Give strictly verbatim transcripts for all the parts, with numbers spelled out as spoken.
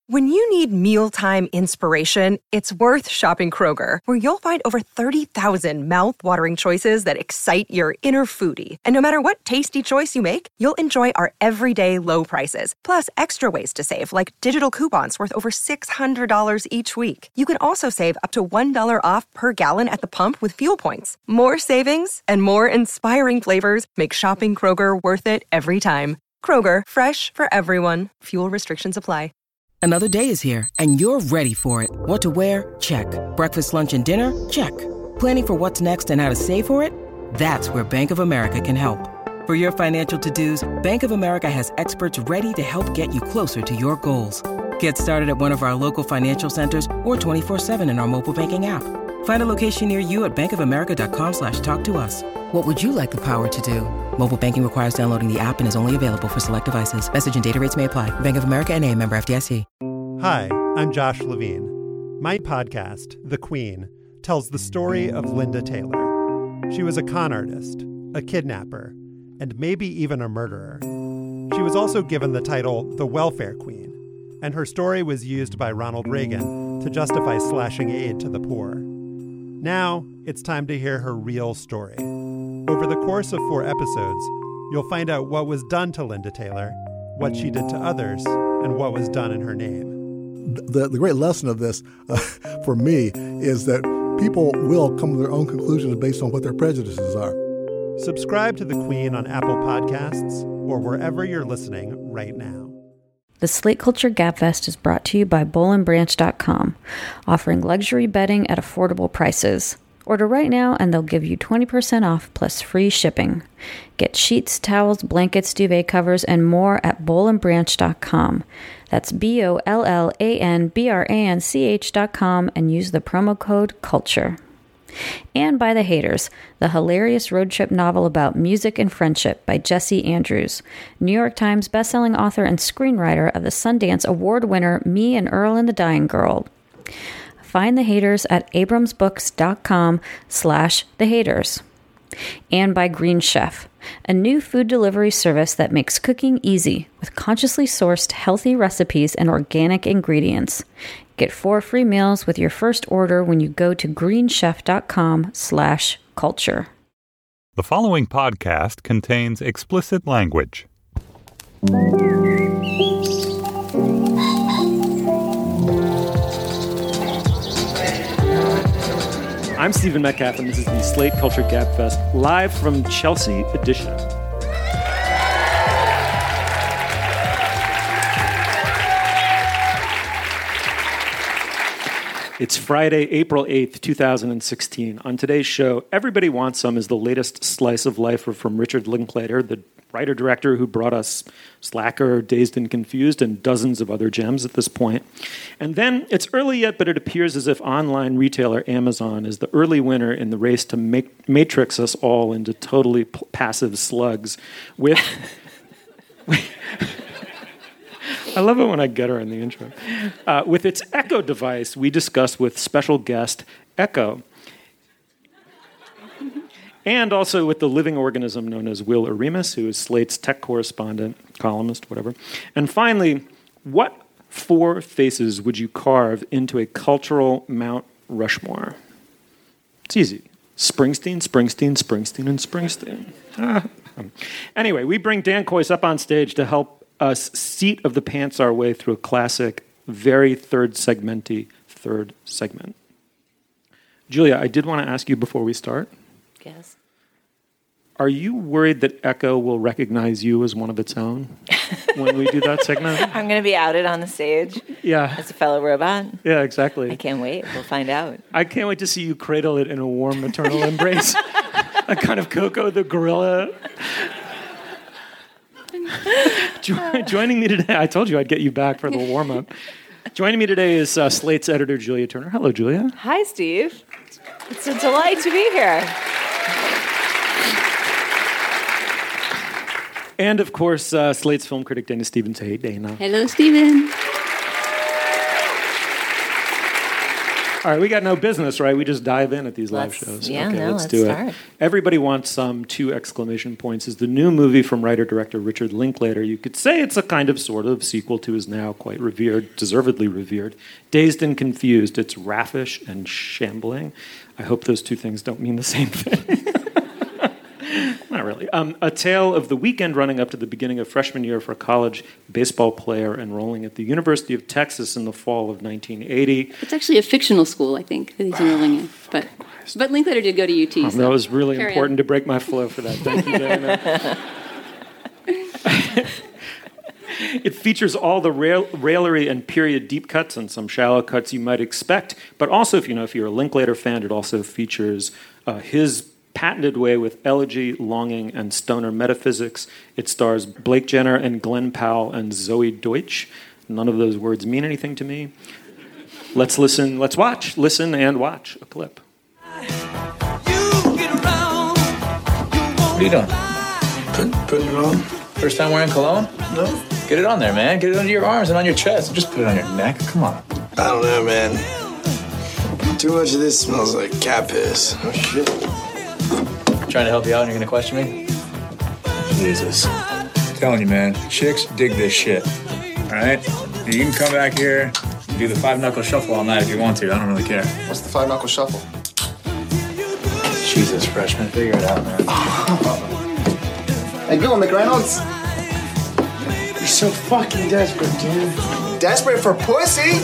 When you need mealtime inspiration, it's worth shopping Kroger, where you'll find over thirty thousand mouth-watering choices that excite your inner foodie. And no matter what tasty choice you make, you'll enjoy our everyday low prices, plus extra ways to save, like digital coupons worth over six hundred dollars each week. You can also save up to one dollar off per gallon at the pump with fuel points. More savings and more inspiring flavors make shopping Kroger worth it every time. Kroger, fresh for everyone. Fuel restrictions apply. Another day is here, and you're ready for it. What to wear? Check. Breakfast, lunch, and dinner? Check. Planning for what's next and how to save for it? That's where Bank of America can help. For your financial to-dos, Bank of America has experts ready to help get you closer to your goals. Get started at one of our local financial centers or twenty-four seven in our mobile banking app. Find a location near you at bankofamerica.com slash talk to us. What would you like the power to do? Mobile banking requires downloading the app and is only available for select devices. Message and data rates may apply. Bank of America N A, member F D I C. Hi, I'm Josh Levine. My podcast, The Queen, tells the story of Linda Taylor. She was a con artist, a kidnapper, and maybe even a murderer. She was also given the title the Welfare Queen, and her story was used by Ronald Reagan to justify slashing aid to the poor. Now, it's time to hear her real story. Over the course of four episodes, you'll find out what was done to Linda Taylor, what she did to others, and what was done in her name. The, the great lesson of this, uh, for me, is that people will come to their own conclusions based on what their prejudices are. Subscribe to The Queen on Apple Podcasts or wherever you're listening right now. The Slate Culture Gabfest is brought to you by boll and branch dot com, offering luxury bedding at affordable prices. Order right now and they'll give you twenty percent off plus free shipping. Get sheets, towels, blankets, duvet covers, and more at boll and branch dot com. That's B O L L A N B R A N C H dot com and use the promo code CULTURE. And by The Haters, the hilarious road trip novel about music and friendship by Jesse Andrews, New York Times bestselling author and screenwriter of the Sundance Award winner Me and Earl and the Dying Girl. Find The Haters at abramsbooks.com slash The Haters. And by Green Chef, a new food delivery service that makes cooking easy with consciously sourced healthy recipes and organic ingredients. Get four free meals with your first order when you go to greenchef.com slash culture. The following podcast contains explicit language. I'm Stephen Metcalf, and this is the Slate Culture Gabfest, live from Chelsea Edition. It's Friday, April eighth, twenty sixteen. On today's show, Everybody Wants Some is the latest slice of life from Richard Linklater, the writer-director who brought us Slacker, Dazed and Confused, and dozens of other gems at this point. And then, it's early yet, but it appears as if online retailer Amazon is the early winner in the race to make, matrix us all into totally p- passive slugs with... I love it when I get her in the intro. Uh, with its Echo device, we discuss with special guest Echo. And also with the living organism known as Will Aremus, who is Slate's tech correspondent, columnist, whatever. And finally, what four faces would you carve into a cultural Mount Rushmore? It's easy. Springsteen, Springsteen, Springsteen, and Springsteen. Anyway, we bring Dan Kois up on stage to help us seat of the pants our way through a classic, very third segmenty third segment. Julia, I did want to ask you before we start. Yes. Are you worried that Echo will recognize you as one of its own when we do that segment? I'm going to be outed on the stage. Yeah. As a fellow robot. Yeah, exactly. I can't wait. We'll find out. I can't wait to see you cradle it in a warm maternal embrace. A kind of Coco the gorilla. Jo- joining me today, I told you I'd get you back for the warm-up. Joining me today is uh, Slate's editor, Julia Turner. Hello, Julia. Hi, Steve. It's a delight to be here. And, of course, uh, Slate's film critic, Dana Stevens. Hey, Dana. Hello, Stephen. All right, we got no business, right? We just dive in at these live Let's- shows. yeah, okay, no, let's let's do start. it. Everybody Wants Some, two exclamation points, is the new movie from writer-director Richard Linklater. You could say it's a kind of sort of sequel to his now quite revered, deservedly revered, Dazed and Confused. It's raffish and shambling. I hope those two things don't mean the same thing. Not really. Um, a tale of the weekend running up to the beginning of freshman year for a college baseball player enrolling at the University of Texas in the fall of nineteen eighty. It's actually a fictional school, I think, that he's enrolling in. But but Linklater did go to U T. Um, So that was really carry important on. to break my flow for that. Thank you, Dana. It features all the rail- raillery and period deep cuts and some shallow cuts you might expect. But also, if you know, if you're a Linklater fan, it also features uh, his patented way with elegy, longing, and stoner metaphysics. It stars Blake Jenner and Glenn Powell and Zoe Deutsch. None of those words mean anything to me. Let's listen, let's watch, listen and watch a clip. What are you doing? Put, putting it on. First time wearing cologne? No. Get it on there, man. Get it under your arms and on your chest. Just put it on your neck. Come on. I don't know, man. Too much of this smells like cat piss. Oh, shit. Trying to help you out and you're gonna question me? Jesus. I'm telling you, man. Chicks dig this shit. All right? You can come back here and do the five-knuckle shuffle all night if you want to. I don't really care. What's the five knuckle shuffle? Jesus, freshman. Figure it out, man. Hey, go on, McReynolds. You're so fucking desperate, dude. Desperate for pussy?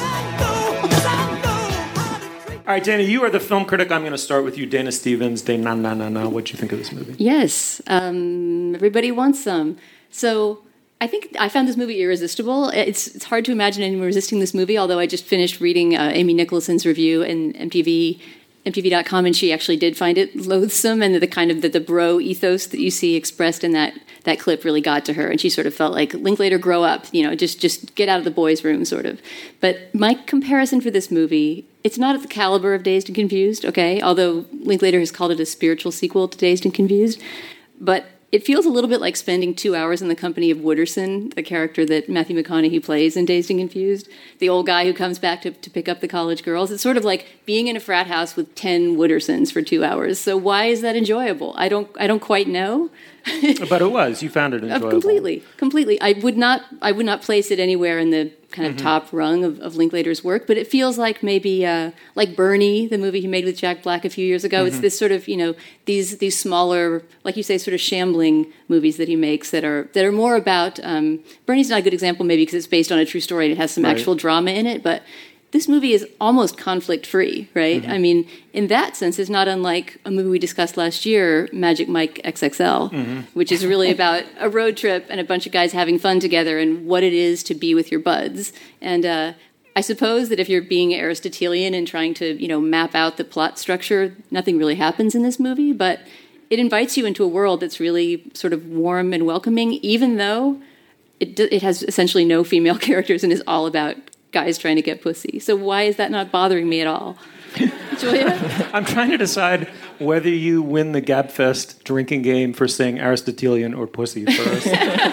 All right, Dana, you are the film critic. I'm going to start with you. Dana Stevens, Dana, na, na, na. What'd you think of this movie? Yes, um, everybody wants some. So I think I found this movie irresistible. It's it's hard to imagine anyone resisting this movie, although I just finished reading uh, Amy Nicholson's review in M T V, M T V dot com, and she actually did find it loathsome, and the kind of the, the bro ethos that you see expressed in that that clip really got to her, and she sort of felt like, Linklater, grow up, you know, just just get out of the boys' room, sort of. But my comparison for this movie, it's not at the caliber of Dazed and Confused, okay, although Linklater has called it a spiritual sequel to Dazed and Confused, but it feels a little bit like spending two hours in the company of Wooderson, the character that Matthew McConaughey plays in Dazed and Confused, the old guy who comes back to, to pick up the college girls. It's sort of like being in a frat house with ten Woodersons for two hours. So why is that enjoyable? I don't I don't quite know. But it was. You found it enjoyable. Completely, completely. I would not I would not place it anywhere in the kind of Mhm. top rung of, of Linklater's work, but it feels like maybe uh, like Bernie, the movie he made with Jack Black a few years ago. It's Mhm. this sort of, you know, these these smaller, like you say, sort of shambling movies that he makes that are that are more about. Um, Bernie's not a good example, maybe because it's based on a true story and it has some Right. actual drama in it, but this movie is almost conflict-free, right? Mhm. I mean, in that sense, it's not unlike a movie we discussed last year, Magic Mike X X L, Mhm. which is really about a road trip and a bunch of guys having fun together and what it is to be with your buds. And uh, I suppose that if you're being Aristotelian and trying to, you know, map out the plot structure, nothing really happens in this movie, but it invites you into a world that's really sort of warm and welcoming, even though it, d- it has essentially no female characters and is all about guys trying to get pussy. So why is that not bothering me at all? Julia? I'm trying to decide whether you win the Gabfest drinking game for saying Aristotelian or pussy first.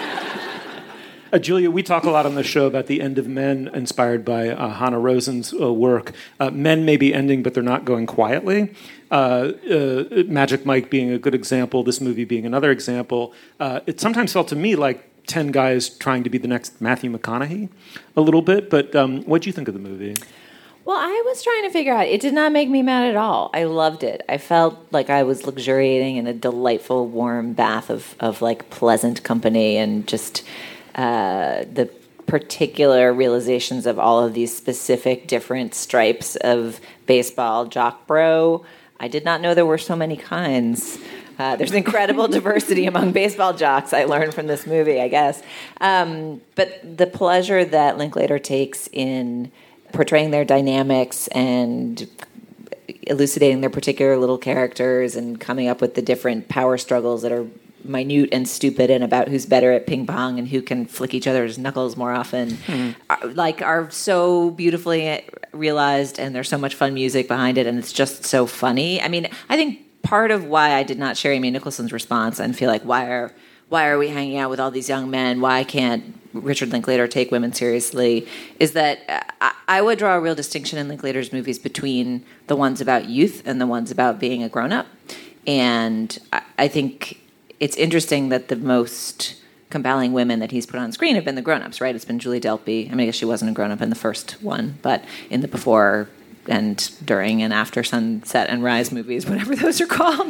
Uh, Julia, we talk a lot on the show about the end of Men, inspired by uh, Hannah Rosen's uh, work. Uh, men may be ending, but they're not going quietly. Uh, uh, Magic Mike being a good example, this movie being another example. Uh, it sometimes felt to me like ten guys trying to be the next Matthew McConaughey a little bit. But um, what do you think of the movie? Well, I was trying to figure out. It did not make me mad at all. I loved it. I felt like I was luxuriating in a delightful, warm bath of, of like pleasant company and just uh, the particular realizations of all of these specific different stripes of baseball jock bro. I did not know there were so many kinds. Uh, there's incredible diversity among baseball jocks, I learned from this movie, I guess. Um, but the pleasure that Linklater takes in portraying their dynamics and elucidating their particular little characters and coming up with the different power struggles that are minute and stupid and about who's better at ping pong and who can flick each other's knuckles more often, Hmm. are, like are so beautifully realized, and there's so much fun music behind it, and it's just so funny. I mean, I think part of why I did not share Amy Nicholson's response and feel like why are why are we hanging out with all these young men? Why can't Richard Linklater take women seriously is that I, I would draw a real distinction in Linklater's movies between the ones about youth and the ones about being a grown-up. And I, I think it's interesting that the most compelling women that he's put on screen have been the grown-ups, right? It's been Julie Delpy. I mean, I guess she wasn't a grown-up in the first one, but in the before and during and after Sunset and Rise movies, whatever those are called.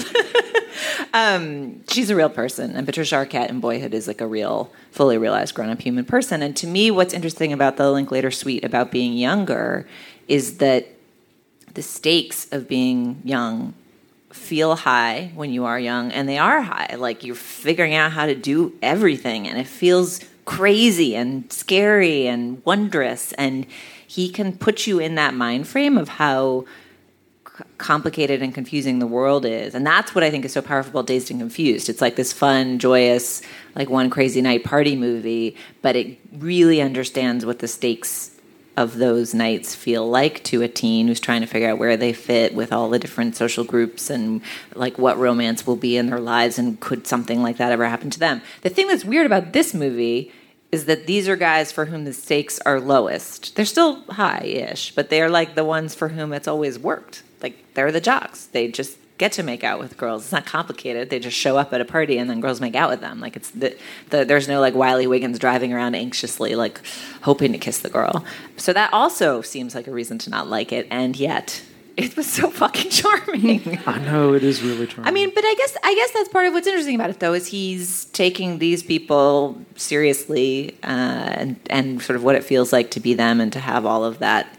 um, she's a real person. And Patricia Arquette in Boyhood is like a real, fully realized grown-up human person. And to me, what's interesting about the Linklater suite about being younger is that the stakes of being young feel high when you are young, and they are high. Like, you're figuring out how to do everything, and it feels crazy and scary and wondrous, and he can put you in that mind frame of how c- complicated and confusing the world is. And that's what I think is so powerful about Dazed and Confused. It's like this fun, joyous, like one crazy night party movie, but it really understands what the stakes of those nights feel like to a teen who's trying to figure out where they fit with all the different social groups and like what romance will be in their lives, and could something like that ever happen to them. The thing that's weird about this movie is that these are guys for whom the stakes are lowest. They're still high-ish, but they're like the ones for whom it's always worked. Like, they're the jocks. They just get to make out with girls. It's not complicated. They just show up at a party and then girls make out with them. Like, it's the, the there's no like Wiley Wiggins driving around anxiously, like hoping to kiss the girl. So that also seems like a reason to not like it, and yet it was so fucking charming. I know, it is really charming. I mean, but I guess I guess that's part of what's interesting about it, though, is he's taking these people seriously, uh, and and sort of what it feels like to be them and to have all of that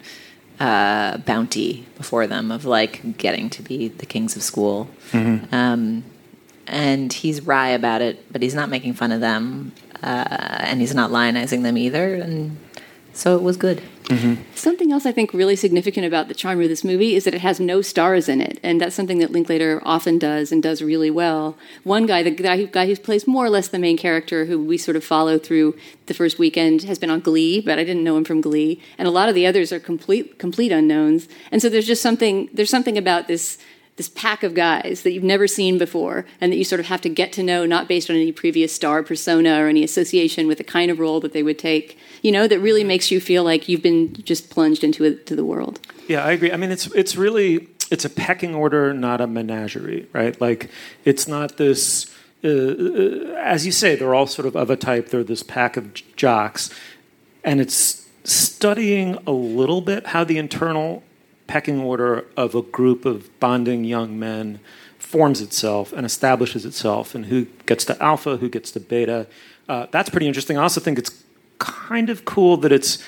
uh, bounty before them of like getting to be the kings of school. Mm-hmm. Um, and he's wry about it, but he's not making fun of them, uh, and he's not lionizing them either, and so it was good. Mm-hmm. Something else I think really significant about the charm of this movie is that it has no stars in it, and that's something that Linklater often does and does really well. One guy, the guy who, guy who plays more or less the main character, who we sort of follow through the first weekend, has been on Glee, but I didn't know him from Glee, and a lot of the others are complete complete unknowns. And so there's just something there's something about this this pack of guys that you've never seen before, and that you sort of have to get to know, not based on any previous star persona or any association with the kind of role that they would take, you know, that really makes you feel like you've been just plunged into it, to the world. Yeah, I agree. I mean, it's it's really, it's a pecking order, not a menagerie, right? Like, it's not this, uh, uh, as you say, they're all sort of of a type, they're this pack of j- jocks, and it's studying a little bit how the internal pecking order of a group of bonding young men forms itself and establishes itself, and who gets to alpha, who gets to beta. Uh, that's pretty interesting. I also think it's kind of cool that it's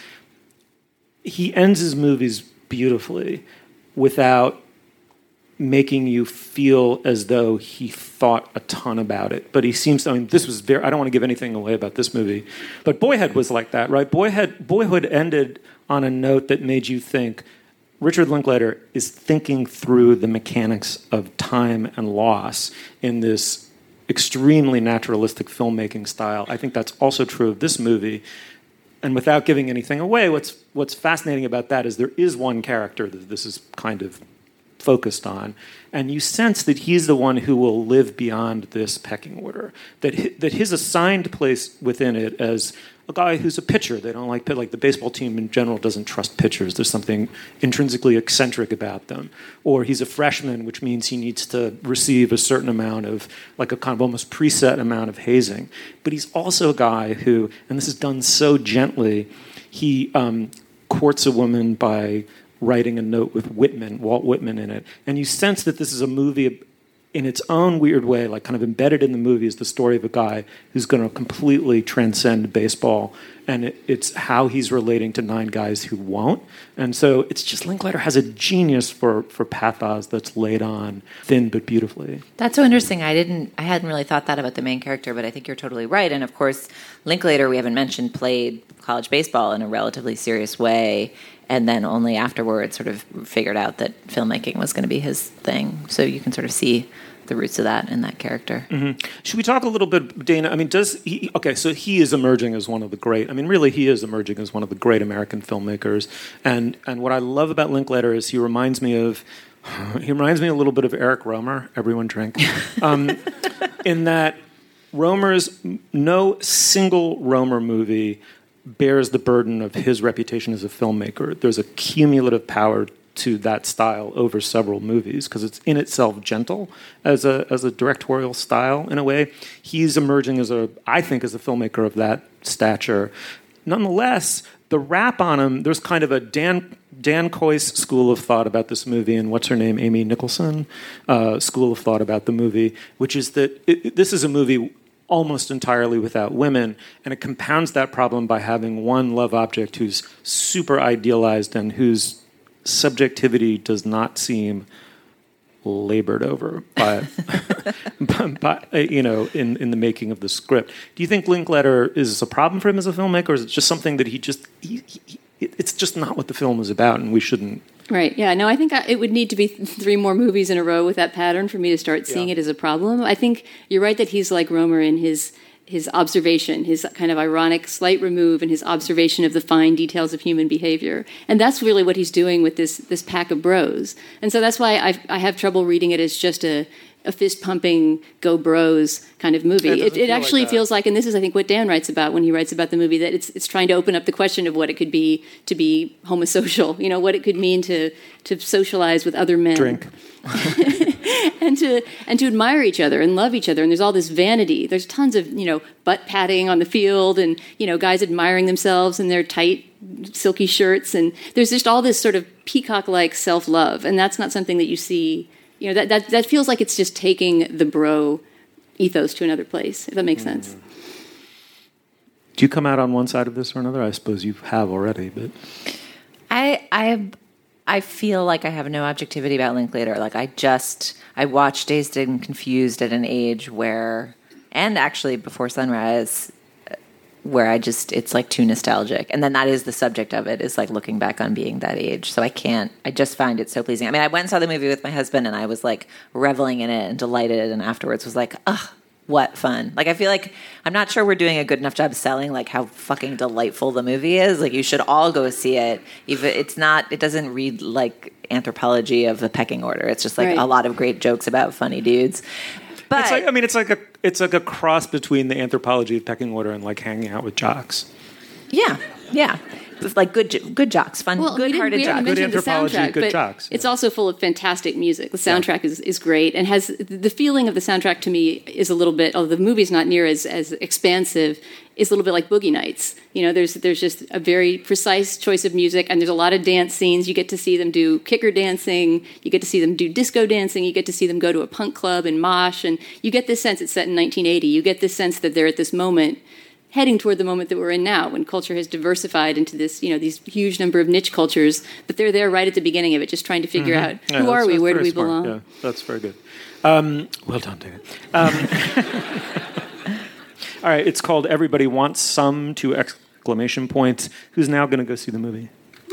he ends his movies beautifully without making you feel as though he thought a ton about it. But he seems to, I mean, this was very, I don't want to give anything away about this movie, but Boyhood was like that, right? Boyhood, Boyhood ended on a note that made you think, Richard Linklater is thinking through the mechanics of time and loss in this extremely naturalistic filmmaking style. I think that's also true of this movie. And without giving anything away, what's what's fascinating about that is there is one character that this is kind of focused on, and you sense that he's the one who will live beyond this pecking order, that his, that his assigned place within it as a guy who's a pitcher. They don't like like the baseball team in general doesn't trust pitchers. There's something intrinsically eccentric about them. Or he's a freshman, which means he needs to receive a certain amount of, like a kind of almost preset amount of hazing. But he's also a guy who, and this is done so gently, he um, courts a woman by writing a note with Whitman, Walt Whitman in it. And you sense that this is a movie in its own weird way, like kind of embedded in the movie is the story of a guy who's going to completely transcend baseball, and it, it's how he's relating to nine guys who won't. And so it's just, Linklater has a genius for, for pathos that's laid on thin but beautifully. That's so interesting. I didn't, I hadn't really thought that about the main character, but I think you're totally right. And of course, Linklater, we haven't mentioned, played college baseball in a relatively serious way, and then only afterwards sort of figured out that filmmaking was going to be his thing. So you can sort of see the roots of that in that character. Mm-hmm. Should we talk a little bit, Dana? I mean, does he, okay, so he is emerging as one of the great, I mean, really he is emerging as one of the great American filmmakers. And and what I love about Linklater is he reminds me of, he reminds me a little bit of Eric Romer, everyone drink, um, in that Romer's, no single Romer movie bears the burden of his reputation as a filmmaker. There's a cumulative power to that style over several movies because it's in itself gentle as a as a directorial style in a way. He's emerging as a, I think, as a filmmaker of that stature. Nonetheless, the rap on him, there's kind of a Dan Dan Kois school of thought about this movie, and what's her name, Amy Nicholson, uh, school of thought about the movie, which is that it, it, this is a movie almost entirely without women, and it compounds that problem by having one love object who's super idealized and whose subjectivity does not seem labored over by, by, by you know, in, in the making of the script. Do you think Linklater is a problem for him as a filmmaker, or is it just something that he just, he, he, it's just not what the film is about, and we shouldn't? Right, yeah. No, I think I, it would need to be th- three more movies in a row with that pattern for me to start seeing yeah. it as a problem. I think you're right that he's like Romer in his his observation, his kind of ironic slight remove, and his observation of the fine details of human behavior. And that's really what he's doing with this this pack of bros. And so that's why I I have trouble reading it as just a, a fist-pumping, go bros kind of movie. It, it, it actually like feels like, and this is I think what Dan writes about when he writes about the movie, that it's it's trying to open up the question of what it could be to be homosocial, you know, what it could mean to, to socialize with other men. Drink. and to and to admire each other and love each other. And there's all this vanity. There's tons of, you know, butt patting on the field and, you know, guys admiring themselves in their tight, silky shirts. And there's just all this sort of peacock-like self-love. And that's not something that you see, you know, that, that, that feels like it's just taking the bro ethos to another place, if that makes mm-hmm. sense. Do you come out on one side of this or another? I suppose you have already, but... I I I feel like I have no objectivity about Linklater. Like I just I watched Dazed and Confused at an age where, and actually Before Sunrise, where I just it's like too nostalgic. And then that is the subject of it, is like looking back on being that age. So I can't. I just find it so pleasing. I mean, I went and saw the movie with my husband, and I was like reveling in it and delighted. And afterwards was like, ugh. What fun. Like, I feel like I'm not sure we're doing a good enough job selling, like, how fucking delightful the movie is. Like, you should all go see it. Even it's not, it doesn't read like Anthropology of the Pecking Order. It's just, like, right. a lot of great jokes about funny dudes. But it's like, I mean, it's like a it's like a cross between the Anthropology of Pecking Order and, like, hanging out with jocks. Yeah, yeah. It's like good, good jocks, fun, well, good-hearted we jocks. Good Anthropology, soundtrack, good jocks. It's yeah. also full of fantastic music. The soundtrack yeah. is, is great, and has the feeling of the soundtrack to me is a little bit, although the movie's not near as, as expansive, is a little bit like Boogie Nights. You know, there's there's just a very precise choice of music, and there's a lot of dance scenes. You get to see them do kicker dancing, you get to see them do disco dancing, you get to see them go to a punk club and mosh, and you get this sense it's set in nineteen eighty. You get this sense that they're at this moment heading toward the moment that we're in now, when culture has diversified into this, you know, these huge number of niche cultures, but they're there right at the beginning of it, just trying to figure mm-hmm. out yeah, who are we, where do we smart. belong. Yeah, that's very good. Um, well done, David. Um, all right, it's called Everybody Wants Some, two exclamation points. Who's now going to go see the movie? All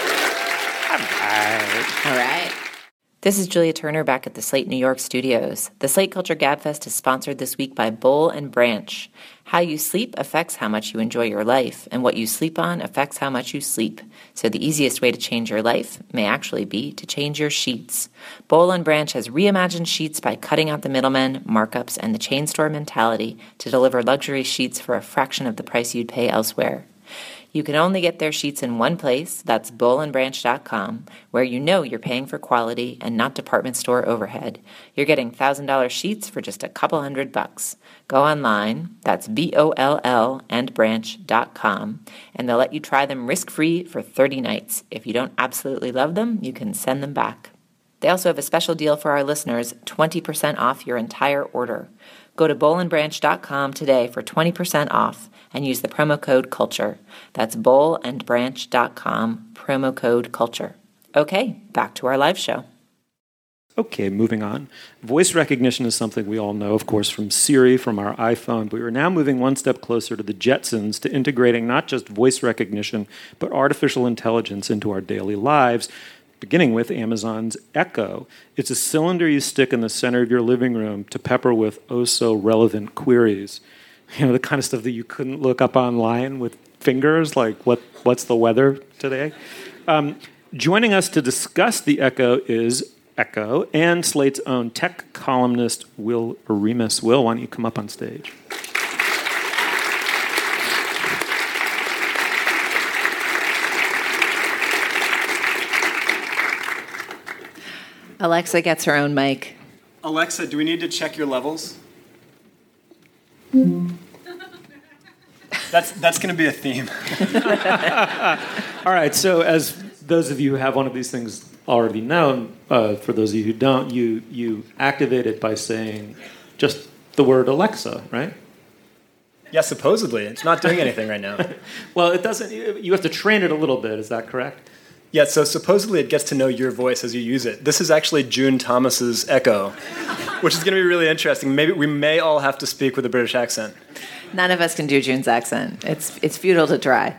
right. All right. This is Julia Turner back at the Slate New York studios. The Slate Culture Gabfest is sponsored this week by Boll and Branch. How you sleep affects how much you enjoy your life, and what you sleep on affects how much you sleep. So the easiest way to change your life may actually be to change your sheets. Boll and Branch has reimagined sheets by cutting out the middlemen, markups, and the chain store mentality to deliver luxury sheets for a fraction of the price you'd pay elsewhere. You can only get their sheets in one place, that's boll and branch dot com, where you know you're paying for quality and not department store overhead. You're getting one thousand dollars sheets for just a couple hundred bucks. Go online, that's B O L L and branch dot com, and they'll let you try them risk-free for thirty nights. If you don't absolutely love them, you can send them back. They also have a special deal for our listeners, twenty percent off your entire order. Go to boll and branch dot com today for twenty percent off and use the promo code CULTURE. That's boll and branch dot com, promo code CULTURE. Okay, back to our live show. Okay, moving on. Voice recognition is something we all know, of course, from Siri, from our iPhone, but we're now moving one step closer to the Jetsons, to integrating not just voice recognition, but artificial intelligence into our daily lives, beginning with Amazon's Echo. It's a cylinder you stick in the center of your living room to pepper with oh-so-relevant queries. You know, the kind of stuff that you couldn't look up online with fingers, like what what's the weather today? Um, joining us to discuss the Echo is Echo, and Slate's own tech columnist, Will Oremus. Will, why don't you come up on stage? Alexa gets her own mic. Alexa, do we need to check your levels? That's that's going to be a theme. All right, so as those of you who have one of these things already know, uh, for those of you who don't, you you activate it by saying just the word Alexa, right? Yeah, supposedly. It's not doing anything right now. Well, it doesn't. You have to train it a little bit. Is that correct? Yeah, so supposedly it gets to know your voice as you use it. This is actually June Thomas's Echo, which is going to be really interesting. Maybe we may all have to speak with a British accent. None of us can do June's accent. It's it's futile to try.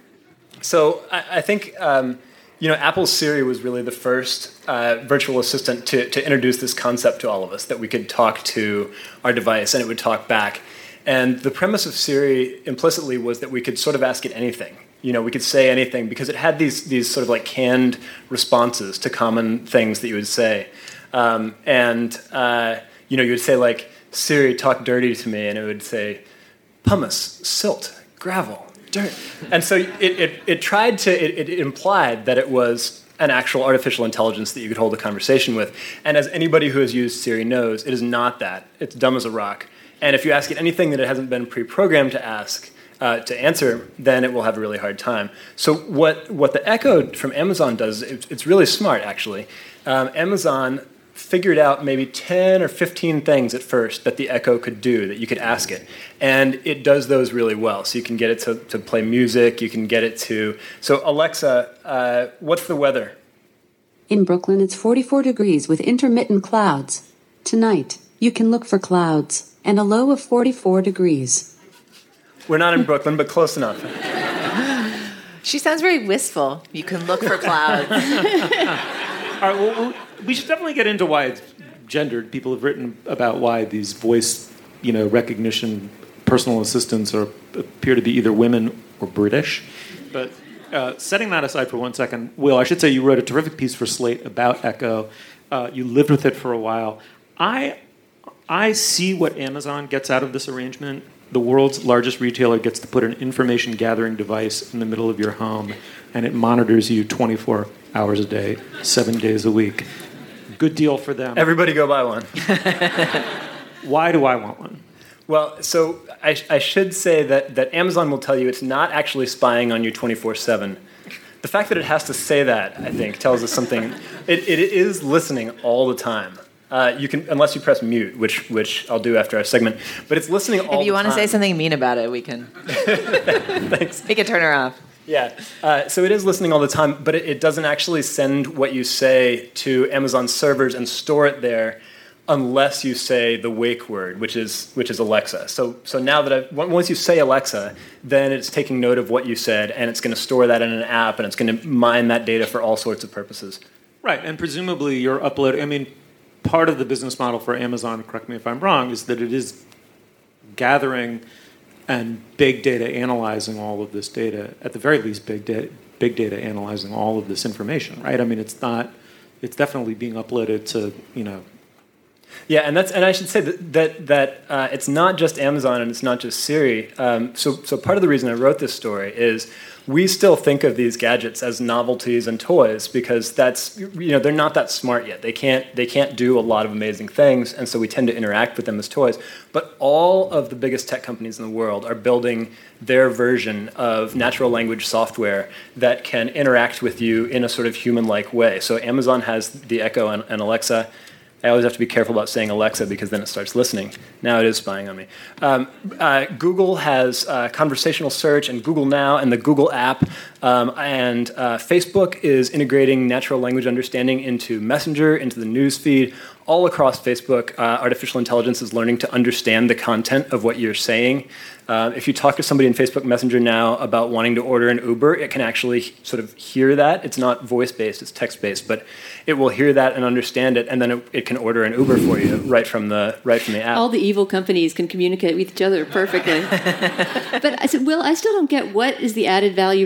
So I, I think um, you know, Apple's Siri was really the first uh, virtual assistant to to introduce this concept to all of us, that we could talk to our device and it would talk back. And the premise of Siri implicitly was that we could sort of ask it anything. You know, we could say anything because it had these these sort of like canned responses to common things that you would say. Um, and, uh, you know, you would say like, Siri, talk dirty to me, and it would say, pumice, silt, gravel, dirt. And so it, it, it tried to, it, it implied that it was an actual artificial intelligence that you could hold a conversation with. And as anybody who has used Siri knows, it is not that. It's dumb as a rock. And if you ask it anything that it hasn't been pre-programmed to ask, Uh, to answer, then it will have a really hard time. So what, what the Echo from Amazon does, it, it's really smart, actually. Um, Amazon figured out maybe ten or fifteen things at first that the Echo could do, that you could ask it. And it does those really well. So you can get it to, to play music, you can get it to... So Alexa, uh, what's the weather? In Brooklyn, it's forty-four degrees with intermittent clouds. Tonight, you can look for clouds and a low of forty-four degrees. We're not in Brooklyn, but close enough. She sounds very wistful. You can look for clouds. All right, well, we should definitely get into why it's gendered. People have written about why these voice, you know, recognition personal assistants are appear to be either women or British. But uh, setting that aside for one second, Will, I should say you wrote a terrific piece for Slate about Echo. Uh, you lived with it for a while. I I see what Amazon gets out of this arrangement. The world's largest retailer gets to put an information-gathering device in the middle of your home, and it monitors you twenty-four hours a day, seven days a week. Good deal for them. Everybody go buy one. Why do I want one? Well, so I, I should say that, that Amazon will tell you it's not actually spying on you twenty-four seven. The fact that it has to say that, I think, tells us something. It, it is listening all the time. Uh, you can, unless you press mute, which which I'll do after our segment. But it's listening all the time. If you want to say something mean about it, we can. Thanks. We can turn her off. Yeah. Uh, so it is listening all the time, but it, it doesn't actually send what you say to Amazon servers and store it there, unless you say the wake word, which is which is Alexa. So so now that I've, once you say Alexa, then it's taking note of what you said, and it's going to store that in an app, and it's going to mine that data for all sorts of purposes. Right, and presumably you're uploading. I mean. Part of the business model for Amazon, correct me if I'm wrong, is that it is gathering and big data analyzing all of this data. At the very least, big data, big data analyzing all of this information, right? I mean, it's not. It's definitely being uploaded to, you know. Yeah, and that's and I should say that that, that uh, it's not just Amazon and it's not just Siri. Um, so so part of the reason I wrote this story is we still think of these gadgets as novelties and toys because that's, you know, they're not that smart yet. They can't they can't do a lot of amazing things, and so we tend to interact with them as toys. But all of the biggest tech companies in the world are building their version of natural language software that can interact with you in a sort of human-like way. So Amazon has the Echo and, and Alexa. I always have to be careful about saying Alexa because then it starts listening. Now it is spying on me. Um, uh, Google has uh, conversational search and Google Now and the Google app. Um, and uh, Facebook is integrating natural language understanding into Messenger, into the news feed. All across Facebook, uh, artificial intelligence is learning to understand the content of what you're saying. Uh, if you talk to somebody in Facebook Messenger now about wanting to order an Uber, it can actually sort of hear that. It's not voice-based, it's text-based, but it will hear that and understand it, and then it, it can order an Uber for you right from the right from the app. All the evil companies can communicate with each other perfectly. But I said, Will, I still don't get what is the added value for the consumer.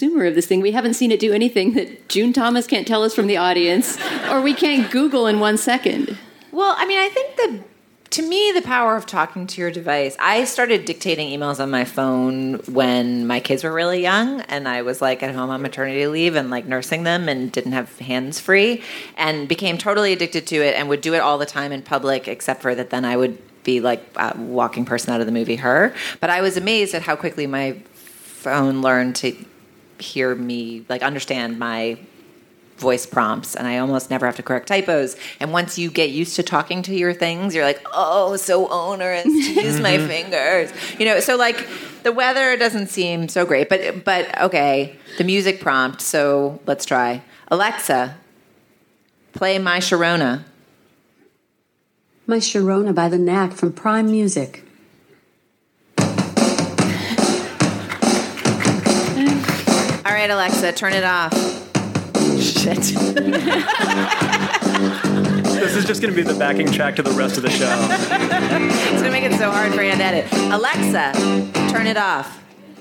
consumer of this thing. We haven't seen it do anything that June Thomas can't tell us from the audience, or we can't Google in one second. Well, I mean, I think that, to me, the power of talking to your device, I started dictating emails on my phone when my kids were really young, and I was like at home on maternity leave and like nursing them and didn't have hands free, and became totally addicted to it and would do it all the time in public, except for that then I would be like a walking person out of the movie Her. But I was amazed at how quickly my phone learned to hear me, like understand my voice prompts, and I almost never have to correct typos. And once you get used to talking to your things, you're like, oh, so onerous to use my fingers. You know, so like the weather doesn't seem so great, but but okay, the music prompt, so let's try. Alexa, play My Sharona. My Sharona by The Knack from Prime Music. All right, Alexa, turn it off. Shit. This is just going to be the backing track to the rest of the show. It's going to make it so hard for you to edit. Alexa, turn it off.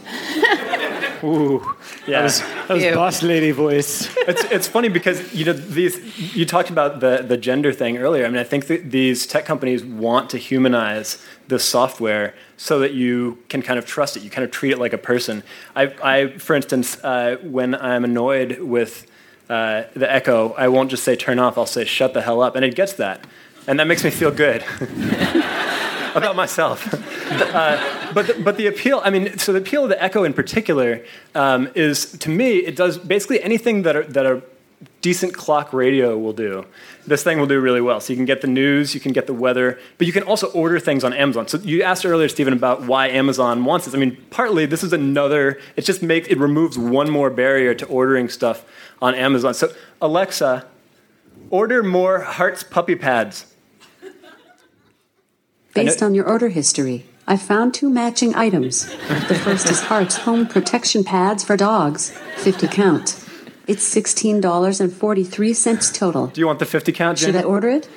Ooh, yeah, that was, that was boss lady voice. It's it's funny because you know these you talked about the the gender thing earlier. I mean, I think that these tech companies want to humanize this software so that you can kind of trust it. You kind of treat it like a person. I, I for instance, uh, when I'm annoyed with uh, the Echo, I won't just say turn off. I'll say shut the hell up, and it gets that, and that makes me feel good. About myself. uh, but, the, but the appeal, I mean, so the appeal of the Echo in particular um, is, to me, it does basically anything that a, that a decent clock radio will do. This thing will do really well. So you can get the news, you can get the weather, but you can also order things on Amazon. So you asked earlier, Stephen, about why Amazon wants this. I mean, partly this is another, it just makes, it removes one more barrier to ordering stuff on Amazon. So Alexa, order more Hearts puppy pads. Based on your order history, I found two matching items. The first is Hearts Home Protection Pads for dogs, fifty count. It's sixteen dollars and forty-three cents total. Do you want the fifty count, Jen? Should I order it?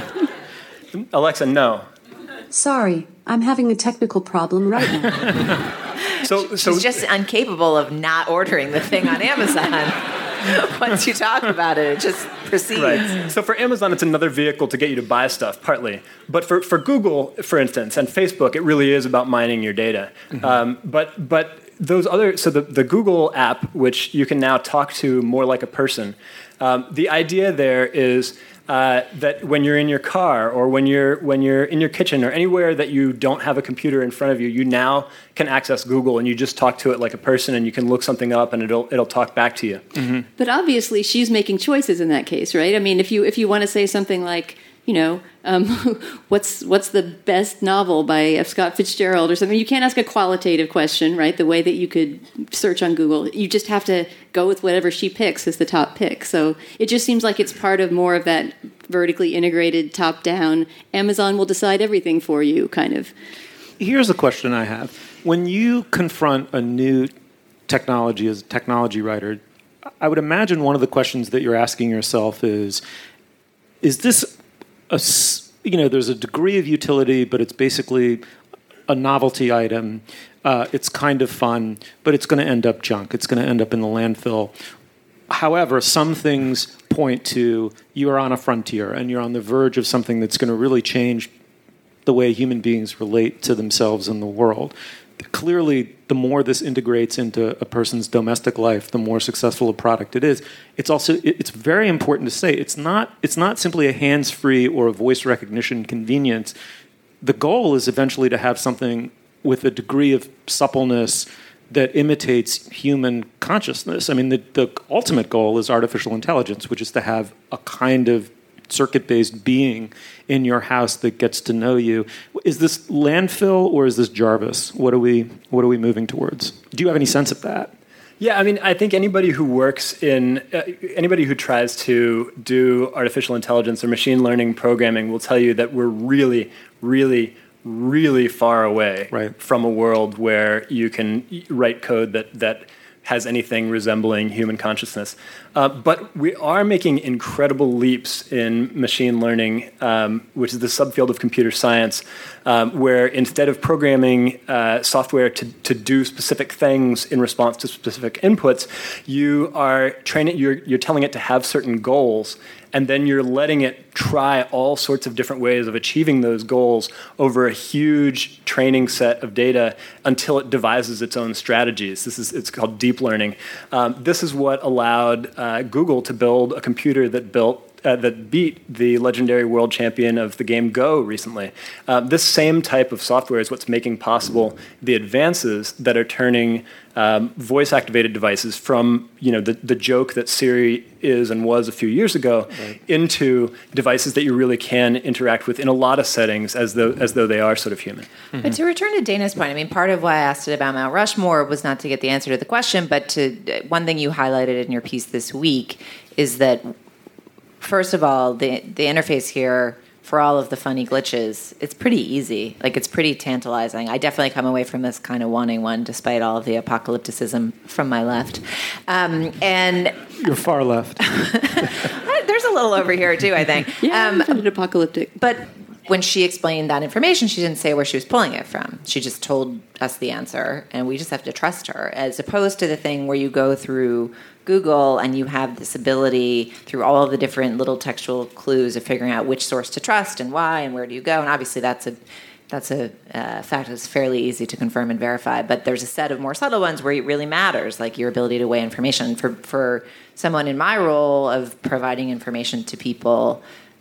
Alexa, no. Sorry, I'm having a technical problem right now. so, so She's just incapable of not ordering the thing on Amazon. Once you talk about it, it just proceeds. Right. So for Amazon, it's another vehicle to get you to buy stuff, partly. But for, for Google, for instance, and Facebook, it really is about mining your data. Mm-hmm. Um, but but those other, so the, the Google app, which you can now talk to more like a person, um, the idea there is uh, that when you're in your car or when you're when you're in your kitchen or anywhere that you don't have a computer in front of you, you now can access Google and you just talk to it like a person and you can look something up and it'll it'll talk back to you. Mm-hmm. But obviously she's making choices in that case, right? I mean, if you if you want to say something like, you know, um, what's what's the best novel by F. Scott Fitzgerald or something, you can't ask a qualitative question, right? The way that you could search on Google. You just have to go with whatever she picks as the top pick. So it just seems like it's part of more of that vertically integrated, top-down, Amazon will decide everything for you kind of. Here's a question I have. When you confront a new technology as a technology writer, I would imagine one of the questions that you're asking yourself is, is this a, you know, there's a degree of utility, but it's basically a novelty item. Uh, it's kind of fun, but it's going to end up junk. It's going to end up in the landfill. However, some things point to you are on a frontier and you're on the verge of something that's going to really change the way human beings relate to themselves and the world. Clearly, the more this integrates into a person's domestic life, the more successful a product it is. It's also it's very important to say it's not it's not simply a hands-free or a voice recognition convenience. The goal is eventually to have something with a degree of suppleness that imitates human consciousness. I mean, the, the ultimate goal is artificial intelligence, which is to have a kind of circuit-based being in your house that gets to know you. Is this landfill or is this Jarvis? What are we what are we moving towards? Do you have any sense of that? Yeah, I mean, I think anybody who works in, uh, anybody who tries to do artificial intelligence or machine learning programming will tell you that we're really, really, really far away right. from a world where you can write code that that has anything resembling human consciousness. Uh, but we are making incredible leaps in machine learning, um, which is the subfield of computer science, um, where instead of programming uh, software to, to do specific things in response to specific inputs, you are training, you're, you're telling it to have certain goals, and then you're letting it try all sorts of different ways of achieving those goals over a huge training set of data until it devises its own strategies. This is it's called deep learning. Um, this is what allowed uh, Google to build a computer that built Uh, that beat the legendary world champion of the game Go recently. Uh, this same type of software is what's making possible the advances that are turning um, voice-activated devices from, you know, the, the joke that Siri is and was a few years ago right. into devices that you really can interact with in a lot of settings as though as though they are sort of human. Mm-hmm. But to return to Dana's point, I mean, part of why I asked it about Mount Rushmore was not to get the answer to the question, but to one thing you highlighted in your piece this week is that first of all, the the interface here, for all of the funny glitches, it's pretty easy. Like, it's pretty tantalizing. I definitely come away from this kind of wanting one, despite all of the apocalypticism from my left. Um, and You're far left. There's a little over here, too, I think. Yeah, um, I'm apocalyptic. But when she explained that information, she didn't say where she was pulling it from. She just told us the answer, and we just have to trust her, as opposed to the thing where you go through Google and you have this ability through all of the different little textual clues of figuring out which source to trust and why and where do you go. And obviously that's a that's a uh, fact that's fairly easy to confirm and verify. But there's a set of more subtle ones where it really matters, like your ability to weigh information. For for someone in my role of providing information to people,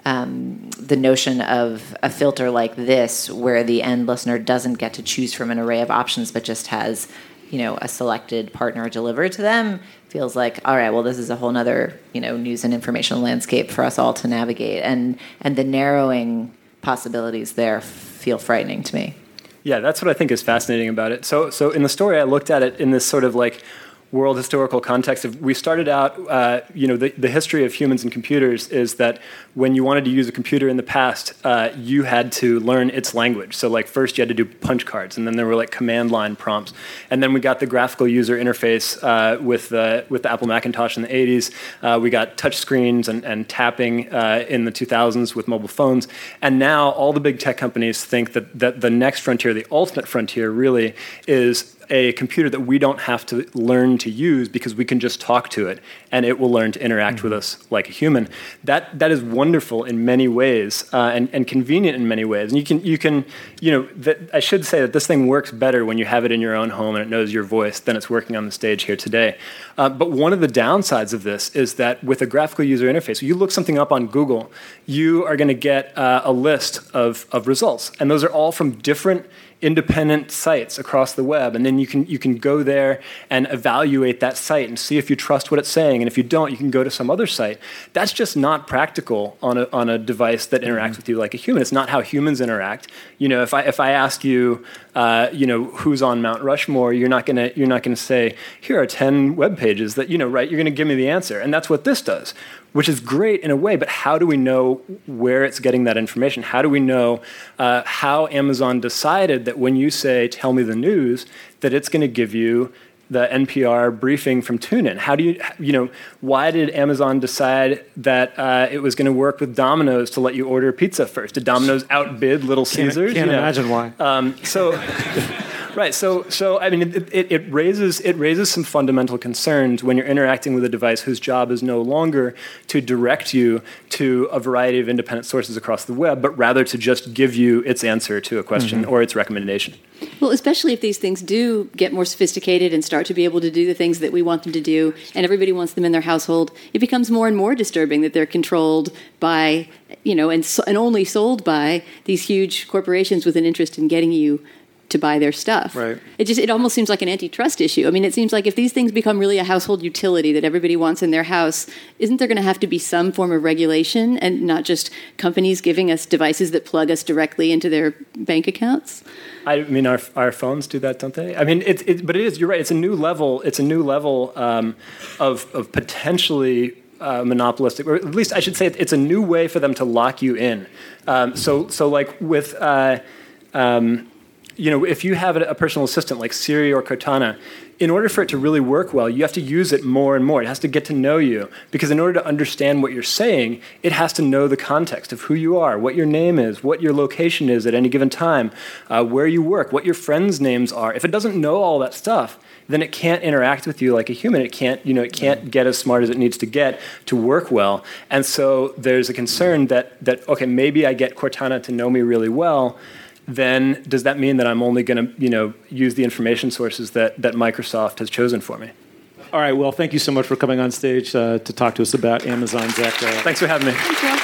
Um, the notion of a filter like this, where the end listener doesn't get to choose from an array of options, but just has, you know, a selected partner delivered to them, feels like, all right, well, this is a whole nother, you know, news and information landscape for us all to navigate. And, and the narrowing possibilities there feel frightening to me. Yeah, that's what I think is fascinating about it. So, so in the story, I looked at it in this sort of like world historical context of, we started out, uh, you know, the, the history of humans and computers is that when you wanted to use a computer in the past, uh, you had to learn its language. So like first you had to do punch cards, and then there were like command line prompts. And then we got the graphical user interface uh, with, the, with the Apple Macintosh in the eighties. Uh, we got touch screens and, and tapping uh, in the two thousands with mobile phones. And now all the big tech companies think that, that the next frontier, the ultimate frontier really, is a computer that we don't have to learn to use because we can just talk to it and it will learn to interact mm-hmm. with us like a human. That that is wonderful in many ways uh, and, and convenient in many ways. And you can you can you know that, I should say that this thing works better when you have it in your own home and it knows your voice than it's working on the stage here today. Uh, but one of the downsides of this is that with a graphical user interface, you look something up on Google, you are going to get uh, a list of of results, and those are all from different independent sites across the web, and then you can you can go there and evaluate that site and see if you trust what it's saying, and if you don't, you can go to some other site. That's just not practical on a on a device that interacts mm-hmm. with you like a human. It's not how humans interact. You know, if I if I ask you, uh, you know, who's on Mount Rushmore, you're not gonna you're not gonna say, here are ten web pages that, you know, right? You're gonna give me the answer, and that's what this does, which is great in a way, but how do we know where it's getting that information? How do we know uh, how Amazon decided that when you say, tell me the news, that it's going to give you the N P R briefing from TuneIn? How do you, you know, why did Amazon decide that uh, it was going to work with Domino's to let you order pizza first? Did Domino's outbid Little Caesars? Can't, can't you know? imagine why. Um, so... Right, so so I mean, it, it, it raises it raises some fundamental concerns when you're interacting with a device whose job is no longer to direct you to a variety of independent sources across the web, but rather to just give you its answer to a question mm-hmm. or its recommendation. Well, especially if these things do get more sophisticated and start to be able to do the things that we want them to do, and everybody wants them in their household, it becomes more and more disturbing that they're controlled by, you know, and, so, and only sold by these huge corporations with an interest in getting you to buy their stuff. Right. It just it almost seems like an antitrust issue. I mean, it seems like if these things become really a household utility that everybody wants in their house, isn't there going to have to be some form of regulation and not just companies giving us devices that plug us directly into their bank accounts? I mean, our our phones do that, don't they? I mean, it's it, but it is. You're right. It's a new level. It's a new level um, of of potentially uh, monopolistic, or at least I should say, it's a new way for them to lock you in. Um, so so like with. Uh, um, You know, if you have a personal assistant like Siri or Cortana, in order for it to really work well, you have to use it more and more. It has to get to know you, because in order to understand what you're saying, it has to know the context of who you are, what your name is, what your location is at any given time, uh, where you work, what your friends' names are. If it doesn't know all that stuff, then it can't interact with you like a human. It can't, you know, it can't get as smart as it needs to get to work well. And so there's a concern that that okay, maybe I get Cortana to know me really well. Then does that mean that I'm only going to, you know, use the information sources that, that Microsoft has chosen for me? All right, well, thank you so much for coming on stage uh, to talk to us about Amazon's Echo. Thanks for having me. Thank you.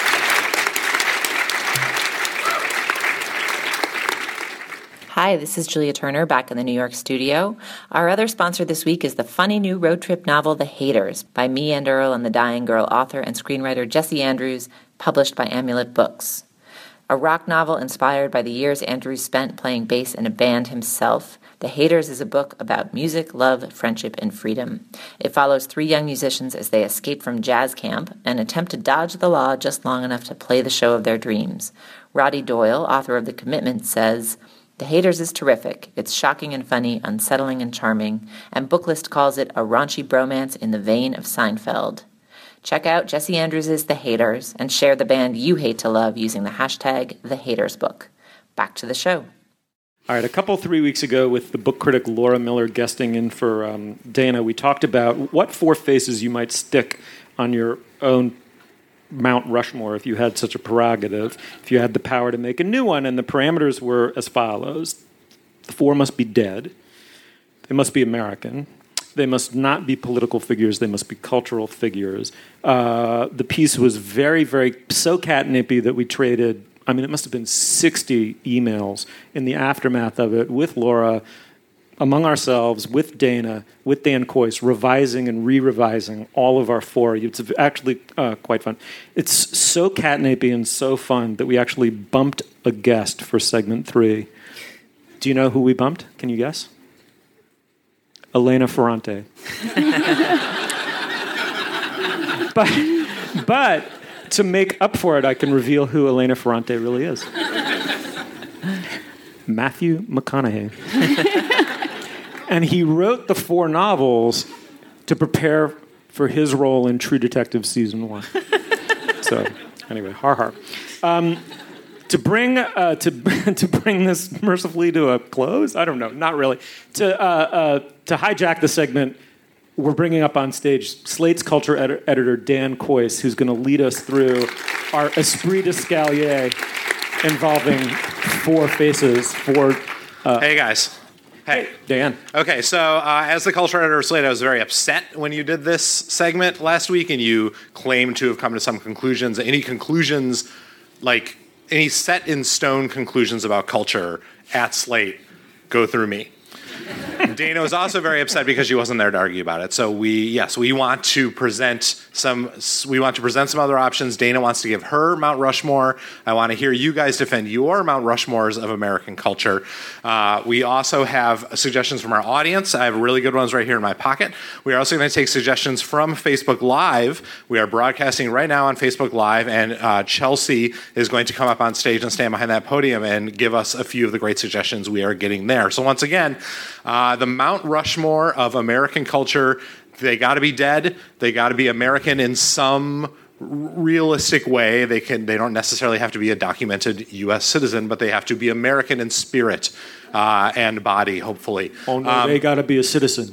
Hi, this is Julia Turner back in the New York studio. Our other sponsor this week is the funny new road trip novel, The Haters, by me and Earl and the Dying Girl author and screenwriter Jesse Andrews, published by Amulet Books. A rock novel inspired by the years Andrews spent playing bass in a band himself, The Haters is a book about music, love, friendship, and freedom. It follows three young musicians as they escape from jazz camp and attempt to dodge the law just long enough to play the show of their dreams. Roddy Doyle, author of The Commitment, says, The Haters is terrific. It's shocking and funny, unsettling and charming, and Booklist calls it a raunchy bromance in the vein of Seinfeld. Check out Jesse Andrews' The Haters and share the band you hate to love using the hashtag TheHatersBook. Back to the show. All right, a couple, three weeks ago with the book critic Laura Miller guesting in for um, Dana, we talked about what four faces you might stick on your own Mount Rushmore if you had such a prerogative, if you had the power to make a new one, and the parameters were as follows. The four must be dead. They must be American. They must not be political figures. They must be cultural figures. Uh, the piece was very, very, so catnippy that we traded, I mean, it must have been sixty emails in the aftermath of it with Laura, among ourselves, with Dana, with Dan Kois, revising and re-revising all of our four. It's actually uh, quite fun. It's so catnippy and so fun that we actually bumped a guest for segment three. Do you know who we bumped? Can you guess? Elena Ferrante. but, but to make up for it, I can reveal who Elena Ferrante really is. Matthew McConaughey. And he wrote the four novels to prepare for his role in True Detective Season one. So, anyway, har har. Um, to bring uh, to to bring this mercifully to a close, I don't know, not really. To uh, uh, to hijack the segment, we're bringing up on stage Slate's culture ed- editor Dan Kois, who's going to lead us through our esprit d'escalier involving four faces. Four. Uh, hey guys. Hey. Hey, Dan. Okay, so uh, as the culture editor of Slate, I was very upset when you did this segment last week and you claimed to have come to some conclusions. Any conclusions, like any set-in-stone conclusions about culture at Slate, go through me. Dana was also very upset because she wasn't there to argue about it. So we, yes, we want to present some. We want to present some other options. Dana wants to give her Mount Rushmore. I want to hear you guys defend your Mount Rushmores of American culture. Uh, we also have suggestions from our audience. I have really good ones right here in my pocket. We are also going to take suggestions from Facebook Live. We are broadcasting right now on Facebook Live, and uh, Chelsea is going to come up on stage and stand behind that podium and give us a few of the great suggestions we are getting there. So once again, uh, the Mount Rushmore of American culture, they got to be dead. They got to be American in some realistic way. They can. They don't necessarily have to be a documented U S citizen, but they have to be American in spirit uh, and body, hopefully. Oh, no, um, they got to be a citizen.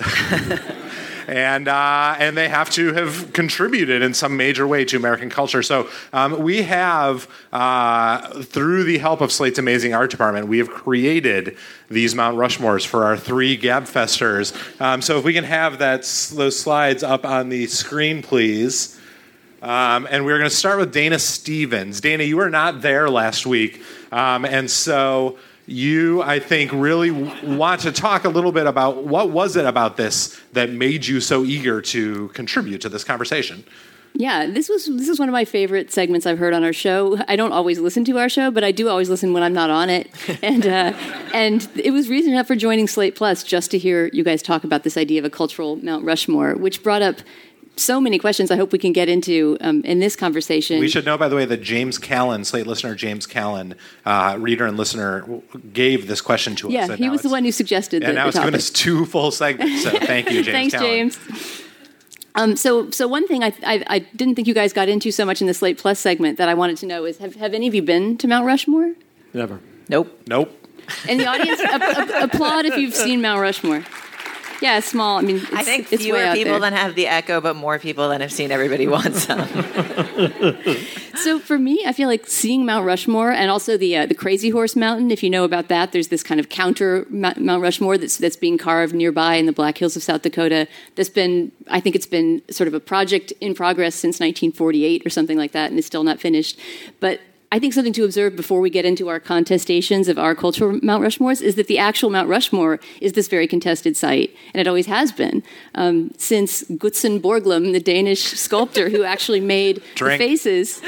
And uh, and they have to have contributed in some major way to American culture. So um, we have, uh, through the help of Slate's amazing art department, we have created these Mount Rushmores for our three Gabfesters. Um, so if we can have that those slides up on the screen, please. Um, and we're going to start with Dana Stevens. Dana, you were not there last week, um, and so you, I think, really want to talk a little bit about what was it about this that made you so eager to contribute to this conversation. Yeah, this was this is one of my favorite segments I've heard on our show. I don't always listen to our show, but I do always listen when I'm not on it. And uh, and it was reason enough for joining Slate Plus just to hear you guys talk about this idea of a cultural Mount Rushmore, which brought up so many questions I hope we can get into um, in this conversation. We should know, by the way, that James Callan, Slate listener James Callan, uh, reader and listener, gave this question to us. Yeah, he was the one who suggested and the, now the it's given us two full segments, so thank you, James Thanks, Callan. James. Um, so, so one thing I, I, I didn't think you guys got into so much in the Slate Plus segment that I wanted to know is, have, have any of you been to Mount Rushmore? Never. Nope. Nope. In the audience, a, a, applaud if you've seen Mount Rushmore. Yeah, it's small. I mean, it's, I think it's fewer way out people there. than have the Echo, but more people than have seen Everybody Wants Some. So for me, I feel like seeing Mount Rushmore and also the uh, the Crazy Horse Mountain. If you know about that, there's this kind of counter Mount Rushmore that's that's being carved nearby in the Black Hills of South Dakota. That's been, I think, it's been sort of a project in progress since nineteen forty-eight or something like that, and is still not finished. But I think something to observe before we get into our contestations of our cultural Mount Rushmores is that the actual Mount Rushmore is this very contested site, and it always has been. Um, since Gutzen Borglum, the Danish sculptor who actually made Drink. the faces,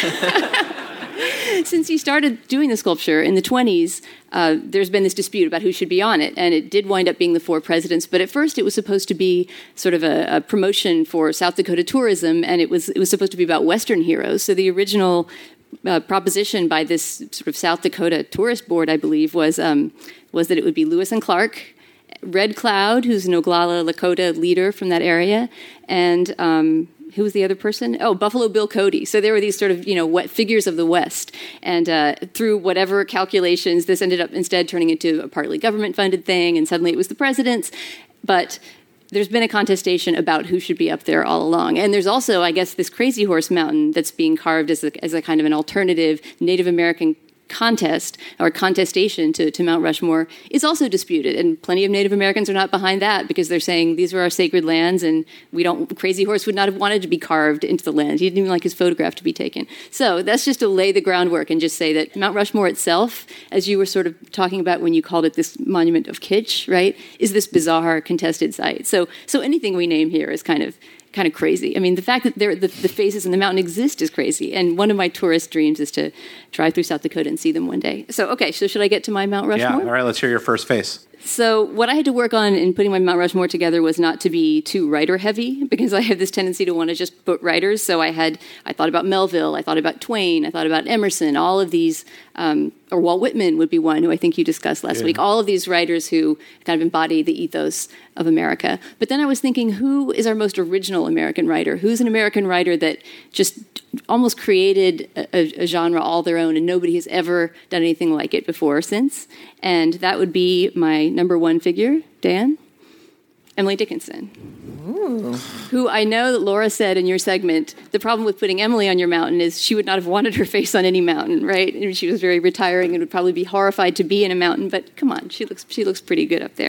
since he started doing the sculpture in the twenties, uh, there's been this dispute about who should be on it, and it did wind up being the four presidents. But at first, it was supposed to be sort of a, a promotion for South Dakota tourism, and it was it was supposed to be about Western heroes. So the original Uh, proposition by this sort of South Dakota Tourist Board, I believe, was um, was that it would be Lewis and Clark, Red Cloud, who's an Oglala Lakota leader from that area, and um, who was the other person? Oh, Buffalo Bill Cody. So there were these sort of, you know, wet figures of the West, and uh, through whatever calculations, this ended up instead turning into a partly government-funded thing, and suddenly it was the president's, but there's been a contestation about who should be up there all along. And there's also, I guess, this Crazy Horse Mountain that's being carved as a, as a kind of an alternative Native American contest or contestation to, to Mount Rushmore is also disputed. And plenty of Native Americans are not behind that because they're saying these are our sacred lands and we don't, Crazy Horse would not have wanted to be carved into the land. He didn't even like his photograph to be taken. So that's just to lay the groundwork and just say that Mount Rushmore itself, as you were sort of talking about when you called it this monument of kitsch, right, is this bizarre contested site. So, so anything we name here is kind of kind of crazy. I mean, the fact that there, the, the faces in the mountain exist is crazy. And one of my tourist dreams is to drive through South Dakota and see them one day. So, okay, so should I get to my Mount Rushmore? Yeah, all right, let's hear your first face. So what I had to work on in putting my Mount Rushmore together was not to be too writer-heavy, because I have this tendency to want to just put writers. So I had, I thought about Melville, I thought about Twain, I thought about Emerson, all of these, um, or Walt Whitman would be one who I think you discussed last Yeah. week, all of these writers who kind of embody the ethos of America. But then I was thinking, who is our most original American writer? Who's an American writer that just almost created a, a genre all their own and nobody has ever done anything like it before or since? And that would be my number one figure, Dan, Emily Dickinson. Ooh. Who I know that Laura said in your segment, the problem with putting Emily on your mountain is she would not have wanted her face on any mountain, right? And she was very retiring and would probably be horrified to be in a mountain, but come on, she looks she looks pretty good up there.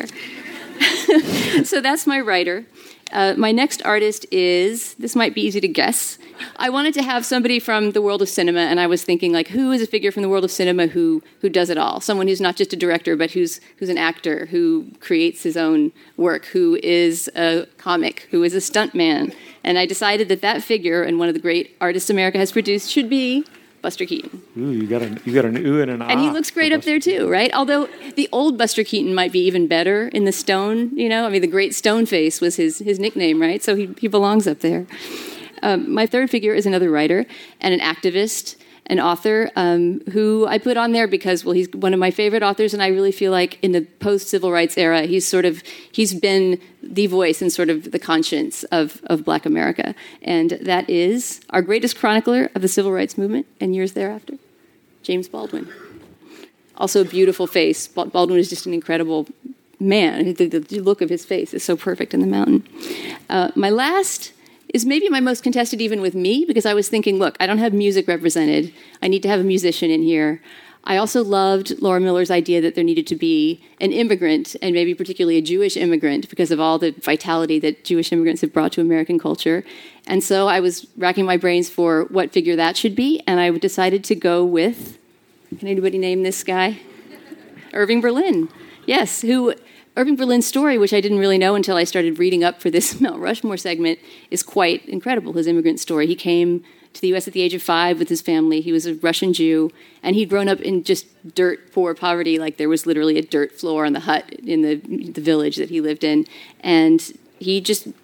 So that's my writer. Uh, my next artist is, this might be easy to guess. I wanted to have somebody from the world of cinema, and I was thinking, like, who is a figure from the world of cinema who who does it all? Someone who's not just a director, but who's who's an actor, who creates his own work, who is a comic, who is a stuntman. And I decided that that figure, and one of the great artists America has produced, should be Buster Keaton. Ooh, you got an you got an ooh and an ah. And he looks great up there too, right? Although the old Buster Keaton might be even better in the stone, you know? I mean, the Great Stone Face was his his nickname, right? So he, he belongs up there. Um, my third figure is another writer and an activist, an author um, who I put on there because, well, he's one of my favorite authors, and I really feel like in the post-civil rights era, he's sort of, he's been the voice and sort of the conscience of, of Black America. And that is our greatest chronicler of the civil rights movement and years thereafter, James Baldwin. Also a beautiful face. Baldwin is just an incredible man. The, the look of his face is so perfect in the mountain. Uh, my last is maybe my most contested even with me, because I was thinking, look, I don't have music represented. I need to have a musician in here. I also loved Laura Miller's idea that there needed to be an immigrant, and maybe particularly a Jewish immigrant, because of all the vitality that Jewish immigrants have brought to American culture. And so I was racking my brains for what figure that should be, and I decided to go with, can anybody name this guy? Irving Berlin. Yes, who... Irving Berlin's story, which I didn't really know until I started reading up for this Mount Rushmore segment, is quite incredible, his immigrant story. He came to the U S at the age of five with his family. He was a Russian Jew, and he'd grown up in just dirt poor poverty, like there was literally a dirt floor on the hut in the, the village that he lived in. And he just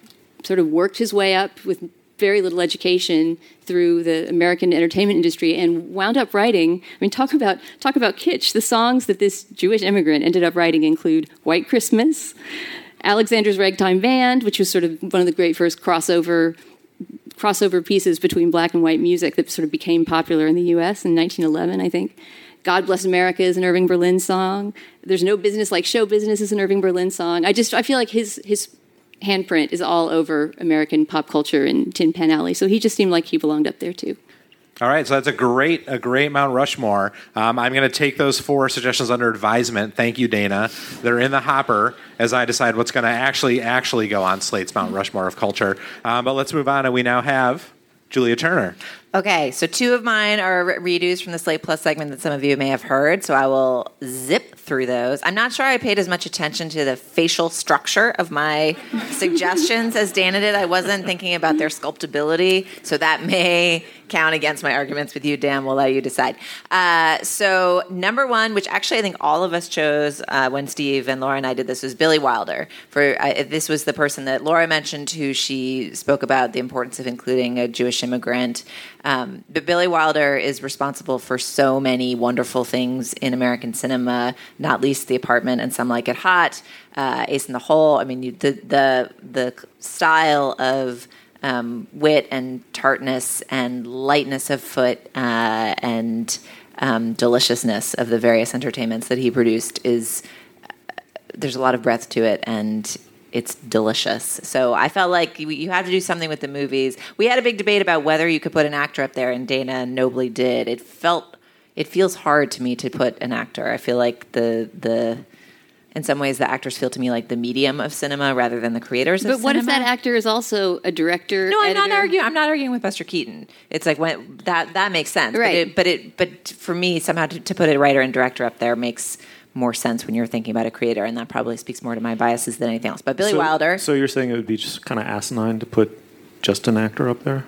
sort of worked his way up with very little education through the American entertainment industry and wound up writing. I mean, talk about talk about kitsch. The songs that this Jewish immigrant ended up writing include White Christmas, Alexander's Ragtime Band, which was sort of one of the great first crossover crossover pieces between black and white music that sort of became popular in the U S in nineteen eleven, I think. God Bless America is an Irving Berlin song. There's No Business Like Show Business is an Irving Berlin song. I just I feel like his his handprint is all over American pop culture and Tin Pan Alley. So he just seemed like he belonged up there too. All right, so that's a great, a great Mount Rushmore. Um, I'm going to take those four suggestions under advisement. Thank you, Dana. They're in the hopper as I decide what's going to actually, actually go on Slate's Mount Rushmore of culture. Um, but let's move on, and we now have Julia Turner. Okay, so two of mine are re- redos from the Slate Plus segment that some of you may have heard, so I will zip through those. I'm not sure I paid as much attention to the facial structure of my suggestions as Dana did. I wasn't thinking about their sculptability, so that may count against my arguments with you, Dan. We'll let you decide. Uh, so number one, which actually I think all of us chose uh, when Steve and Laura and I did this, was Billy Wilder. For uh, this was the person that Laura mentioned, who she spoke about the importance of including a Jewish immigrant. Um, but Billy Wilder is responsible for so many wonderful things in American cinema, not least The Apartment and Some Like It Hot, uh, Ace in the Hole. I mean, you, the the the style of um, wit and tartness and lightness of foot uh, and um, deliciousness of the various entertainments that he produced is uh, there's a lot of breadth to it, and it's delicious. So I felt like you, you have to do something with the movies. We had a big debate about whether you could put an actor up there, and Dana nobly did. It felt, it feels hard to me to put an actor. I feel like the the, in some ways, the actors feel to me like the medium of cinema rather than the creators of but cinema. But what if that actor is also a director? No, I'm editor? not arguing. I'm not arguing with Buster Keaton. It's like when that that makes sense, right? But it, but, it, but for me, somehow to, to put a writer and director up there makes more sense when you're thinking about a creator, and that probably speaks more to my biases than anything else. But Billy so, Wilder. So you're saying it would be just kind of asinine to put just an actor up there?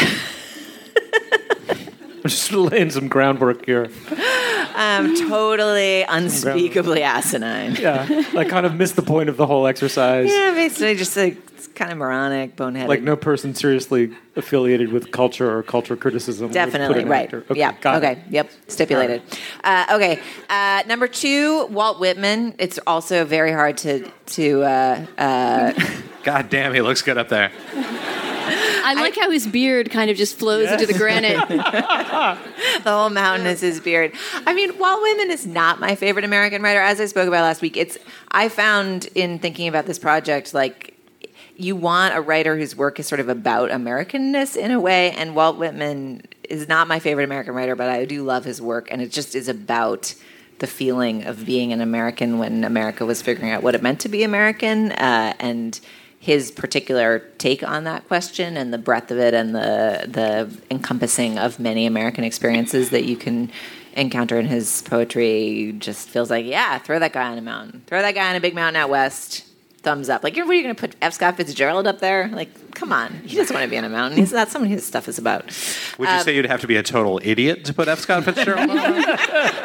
I'm just laying some groundwork here. Um, totally unspeakably asinine. Yeah, I kind of missed the point of the whole exercise. Yeah, basically just like it's kind of moronic, boneheaded. Like no person seriously affiliated with culture or culture criticism. Definitely, would put an right. actor. Okay, yeah, got okay, it. yep, stipulated. Right. Uh, okay, uh, number two, Walt Whitman. It's also very hard to... to uh, uh, God damn, he looks good up there. I like I, how his beard kind of just flows yes. into the granite. The whole mountain is his beard. I mean, Walt Whitman is not my favorite American writer. As I spoke about last week, it's I found in thinking about this project, like, you want a writer whose work is sort of about Americanness in a way, and Walt Whitman is not my favorite American writer, but I do love his work, and it just is about the feeling of being an American when America was figuring out what it meant to be American, uh, and his particular take on that question and the breadth of it and the the encompassing of many American experiences that you can encounter in his poetry just feels like, yeah, throw that guy on a mountain. Throw that guy on a big mountain out west. Thumbs up. Like, what are you going to put F. Scott Fitzgerald up there? Like, come on. He doesn't want to be on a mountain. He's, that's what his stuff is about. Would you um, say you'd have to be a total idiot to put F. Scott Fitzgerald on there?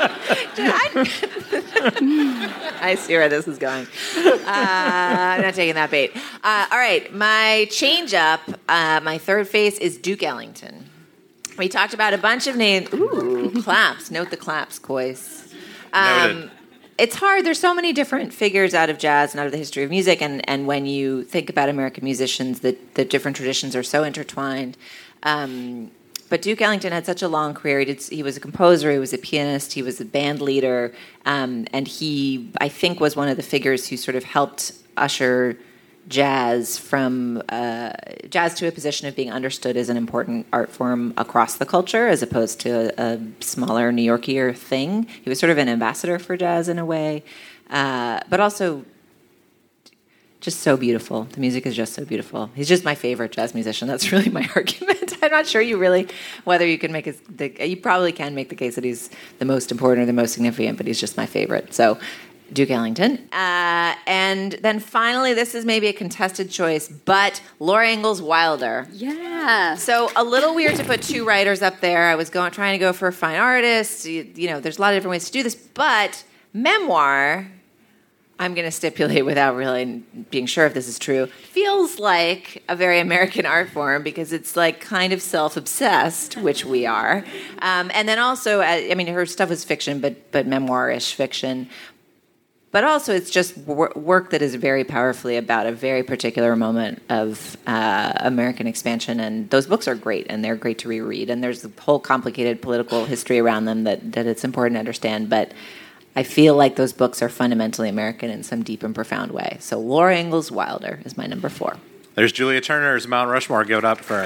I see where this is going. Uh, I'm not taking that bait. Uh, all right. My change up, uh, my third face is Duke Ellington. We talked about a bunch of names. Ooh, claps. Note the claps, Coyce. Um, Noted. It's hard. There's so many different figures out of jazz and out of the history of music, and, and when you think about American musicians, the, the different traditions are so intertwined. Um, but Duke Ellington had such a long career. He, did, he was a composer, he was a pianist, he was a band leader, um, and he, I think, was one of the figures who sort of helped usher jazz from uh, jazz to a position of being understood as an important art form across the culture, as opposed to a, a smaller New Yorkier thing. He was sort of an ambassador for jazz in a way, uh, but also just so beautiful. The music is just so beautiful. He's just my favorite jazz musician. That's really my argument. I'm not sure you really whether you can make a, the, you probably can make the case that he's the most important or the most significant, but he's just my favorite. So Duke Ellington. Uh, and then finally, this is maybe a contested choice, but Laura Ingalls Wilder. Yeah. So a little weird to put two writers up there. I was going trying to go for a fine artist. You, you know, there's a lot of different ways to do this, but memoir, I'm going to stipulate without really being sure if this is true, feels like a very American art form because it's like kind of self-obsessed, which we are. Um, and then also, I mean, her stuff is fiction, but but memoir-ish fiction. But also it's just wor- work that is very powerfully about a very particular moment of uh, American expansion. And those books are great, and they're great to reread. And there's a whole complicated political history around them that, that it's important to understand. But I feel like those books are fundamentally American in some deep and profound way. So Laura Ingalls Wilder is my number four. There's Julia Turner's Mount Rushmore. Give it up for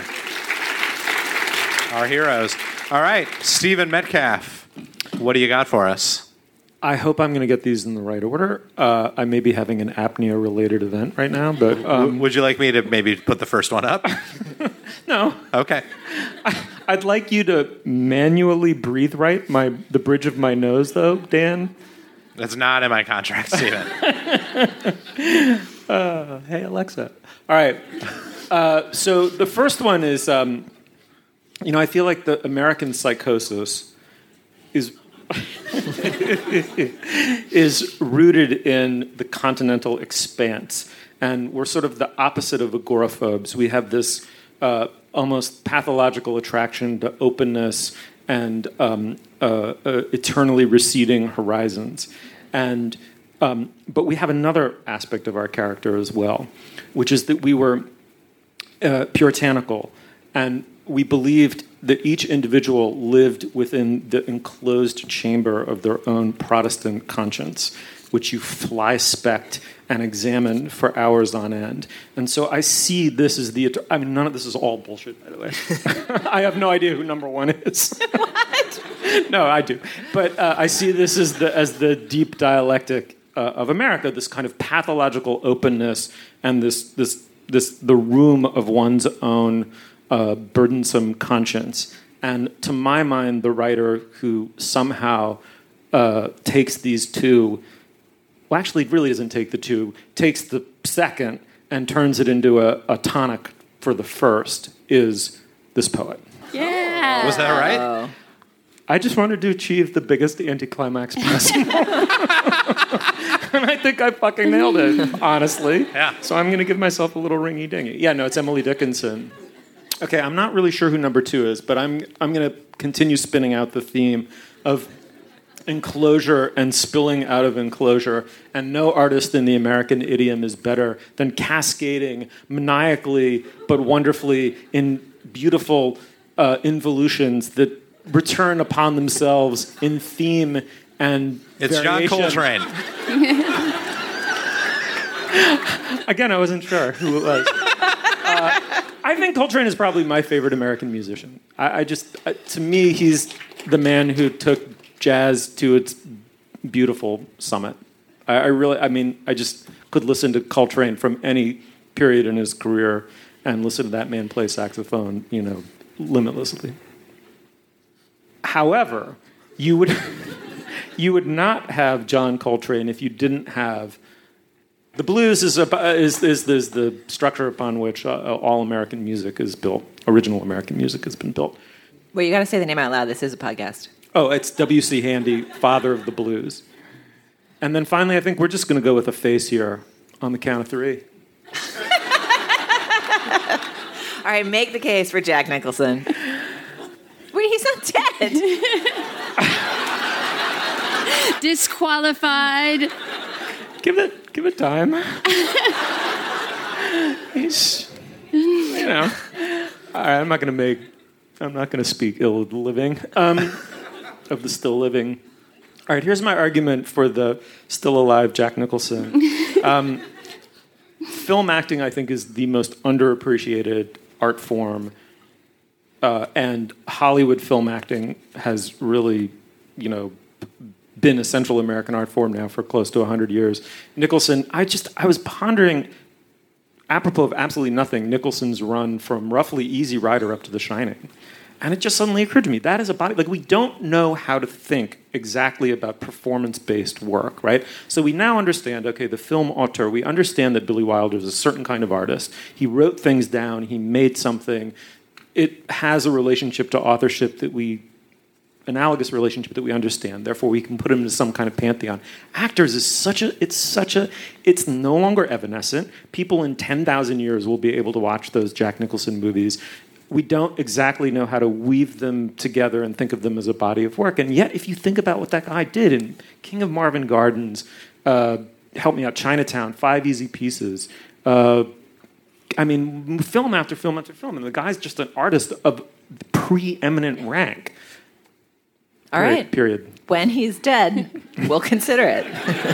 our heroes. All right, Stephen Metcalf, what do you got for us? I hope I'm going to get these in the right order. Uh, I may be having an apnea-related event right now, but um, would you like me to maybe put the first one up? No. Okay. I, I'd like you to manually breathe right my the bridge of my nose, though, Dan. That's not in my contract, Stephen. uh, hey, Alexa. All right. Uh, so the first one is, um, you know, I feel like the American psychosis is is rooted in the continental expanse. And we're sort of the opposite of agoraphobes. We have this uh, almost pathological attraction to openness and um, uh, uh, eternally receding horizons. And um, but we have another aspect of our character as well, which is that we were uh, puritanical, and we believed that each individual lived within the enclosed chamber of their own Protestant conscience, which you fly-specked and examined for hours on end. And so I see this as the... I mean, none of this is all bullshit, by the way. I have no idea who number one is. What? No, I do. But uh, I see this as the, as the deep dialectic uh, of America, this kind of pathological openness and this this this the room of one's own uh, burdensome conscience. And to my mind, the writer who somehow uh, takes these two... Well, actually, it really doesn't take the two. Takes the second and turns it into a, a tonic for the first is this poet. Yeah. Was that right? I just wanted to achieve the biggest anticlimax possible. And I think I fucking nailed it, honestly. Yeah. So I'm going to give myself a little ringy-dingy. Yeah, no, it's Emily Dickinson. Okay, I'm not really sure who number two is, but I'm I'm going to continue spinning out the theme of enclosure and spilling out of enclosure, and no artist in the American idiom is better than cascading maniacally but wonderfully in beautiful uh, involutions that return upon themselves in theme and It's variation. John Coltrane. Again, I wasn't sure who it was. Uh, I think Coltrane is probably my favorite American musician. I, I just, uh, to me, he's the man who took jazz to its beautiful summit. I, I really, I mean, I just could listen to Coltrane from any period in his career and listen to that man play saxophone, you know, limitlessly. However, you would you would not have John Coltrane if you didn't have the blues. Is a, is, is is the structure upon which uh, all American music is built. Original American music has been built. Well, you got to say the name out loud. This is a podcast. Oh, it's W C Handy, father of the blues. And then finally, I think we're just going to go with a face here on the count of three. All right, make the case for Jack Nicholson. Wait, he's not dead. Disqualified. Give it, give it time. He's, you know. All right, I'm not going to make, I'm not going to speak ill of the living, um, of the still living. All right, here's my argument for the still alive Jack Nicholson. Um, film acting, I think, is the most underappreciated art form. Uh, and Hollywood film acting has really, you know, been a Central American art form now for close to one hundred years. Nicholson, I just, I was pondering, apropos of absolutely nothing, Nicholson's run from roughly Easy Rider up to The Shining. And it just suddenly occurred to me, that is a body, like we don't know how to think exactly about performance-based work, right? So we now understand, okay, the film auteur, we understand that Billy Wilder is a certain kind of artist. He wrote things down, he made something. It has a relationship to authorship that we analogous relationship that we understand. Therefore, we can put them into some kind of pantheon. Actors is such a, it's such a, it's no longer evanescent. People in ten thousand years will be able to watch those Jack Nicholson movies. We don't exactly know how to weave them together and think of them as a body of work. And yet, if you think about what that guy did in King of Marvin Gardens, uh, help me out, Chinatown, Five Easy Pieces, uh, I mean, film after film after film, and the guy's just an artist of preeminent rank. All period, right. Period. When he's dead, we'll consider it.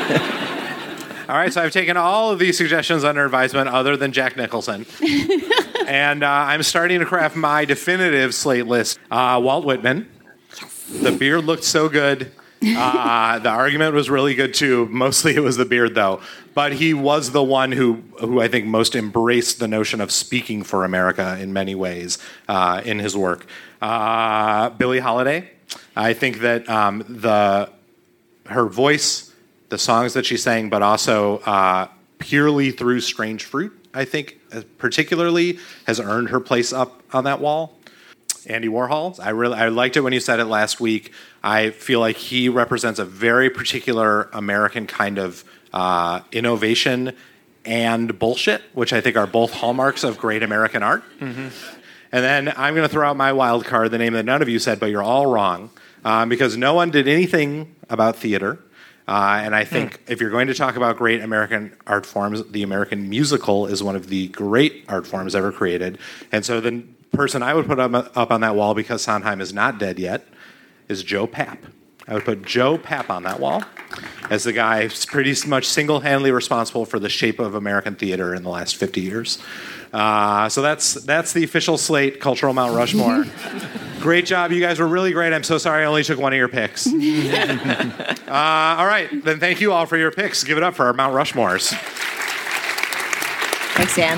All right, so I've taken all of these suggestions under advisement other than Jack Nicholson. and uh, I'm starting to craft my definitive slate list. Uh, Walt Whitman. The beard looked so good. Uh, the argument was really good, too. Mostly it was the beard, though. But he was the one who, who I think most embraced the notion of speaking for America in many ways uh, in his work. Uh, Billie Holiday. I think that um, the her voice, the songs that she sang, but also uh, purely through Strange Fruit, I think, uh, particularly, has earned her place up on that wall. Andy Warhol. I really I liked it when you said it last week. I feel like he represents a very particular American kind of uh, innovation and bullshit, which I think are both hallmarks of great American art. Mm-hmm. And then I'm going to throw out my wild card, the name that none of you said, but you're all wrong, um, because no one did anything about theater. Uh, and I think mm. if you're going to talk about great American art forms, the American musical is one of the great art forms ever created. And so the person I would put up, up on that wall, because Sondheim is not dead yet, is Joe Papp. I would put Joe Papp on that wall as the guy who's pretty much single-handedly responsible for the shape of American theater in the last fifty years. Uh, so that's that's the official slate, Cultural Mount Rushmore. Great job. You guys were really great. I'm so sorry I only took one of your picks. uh, all right. Then thank you all for your picks. Give it up for our Mount Rushmores. Thanks, Dan.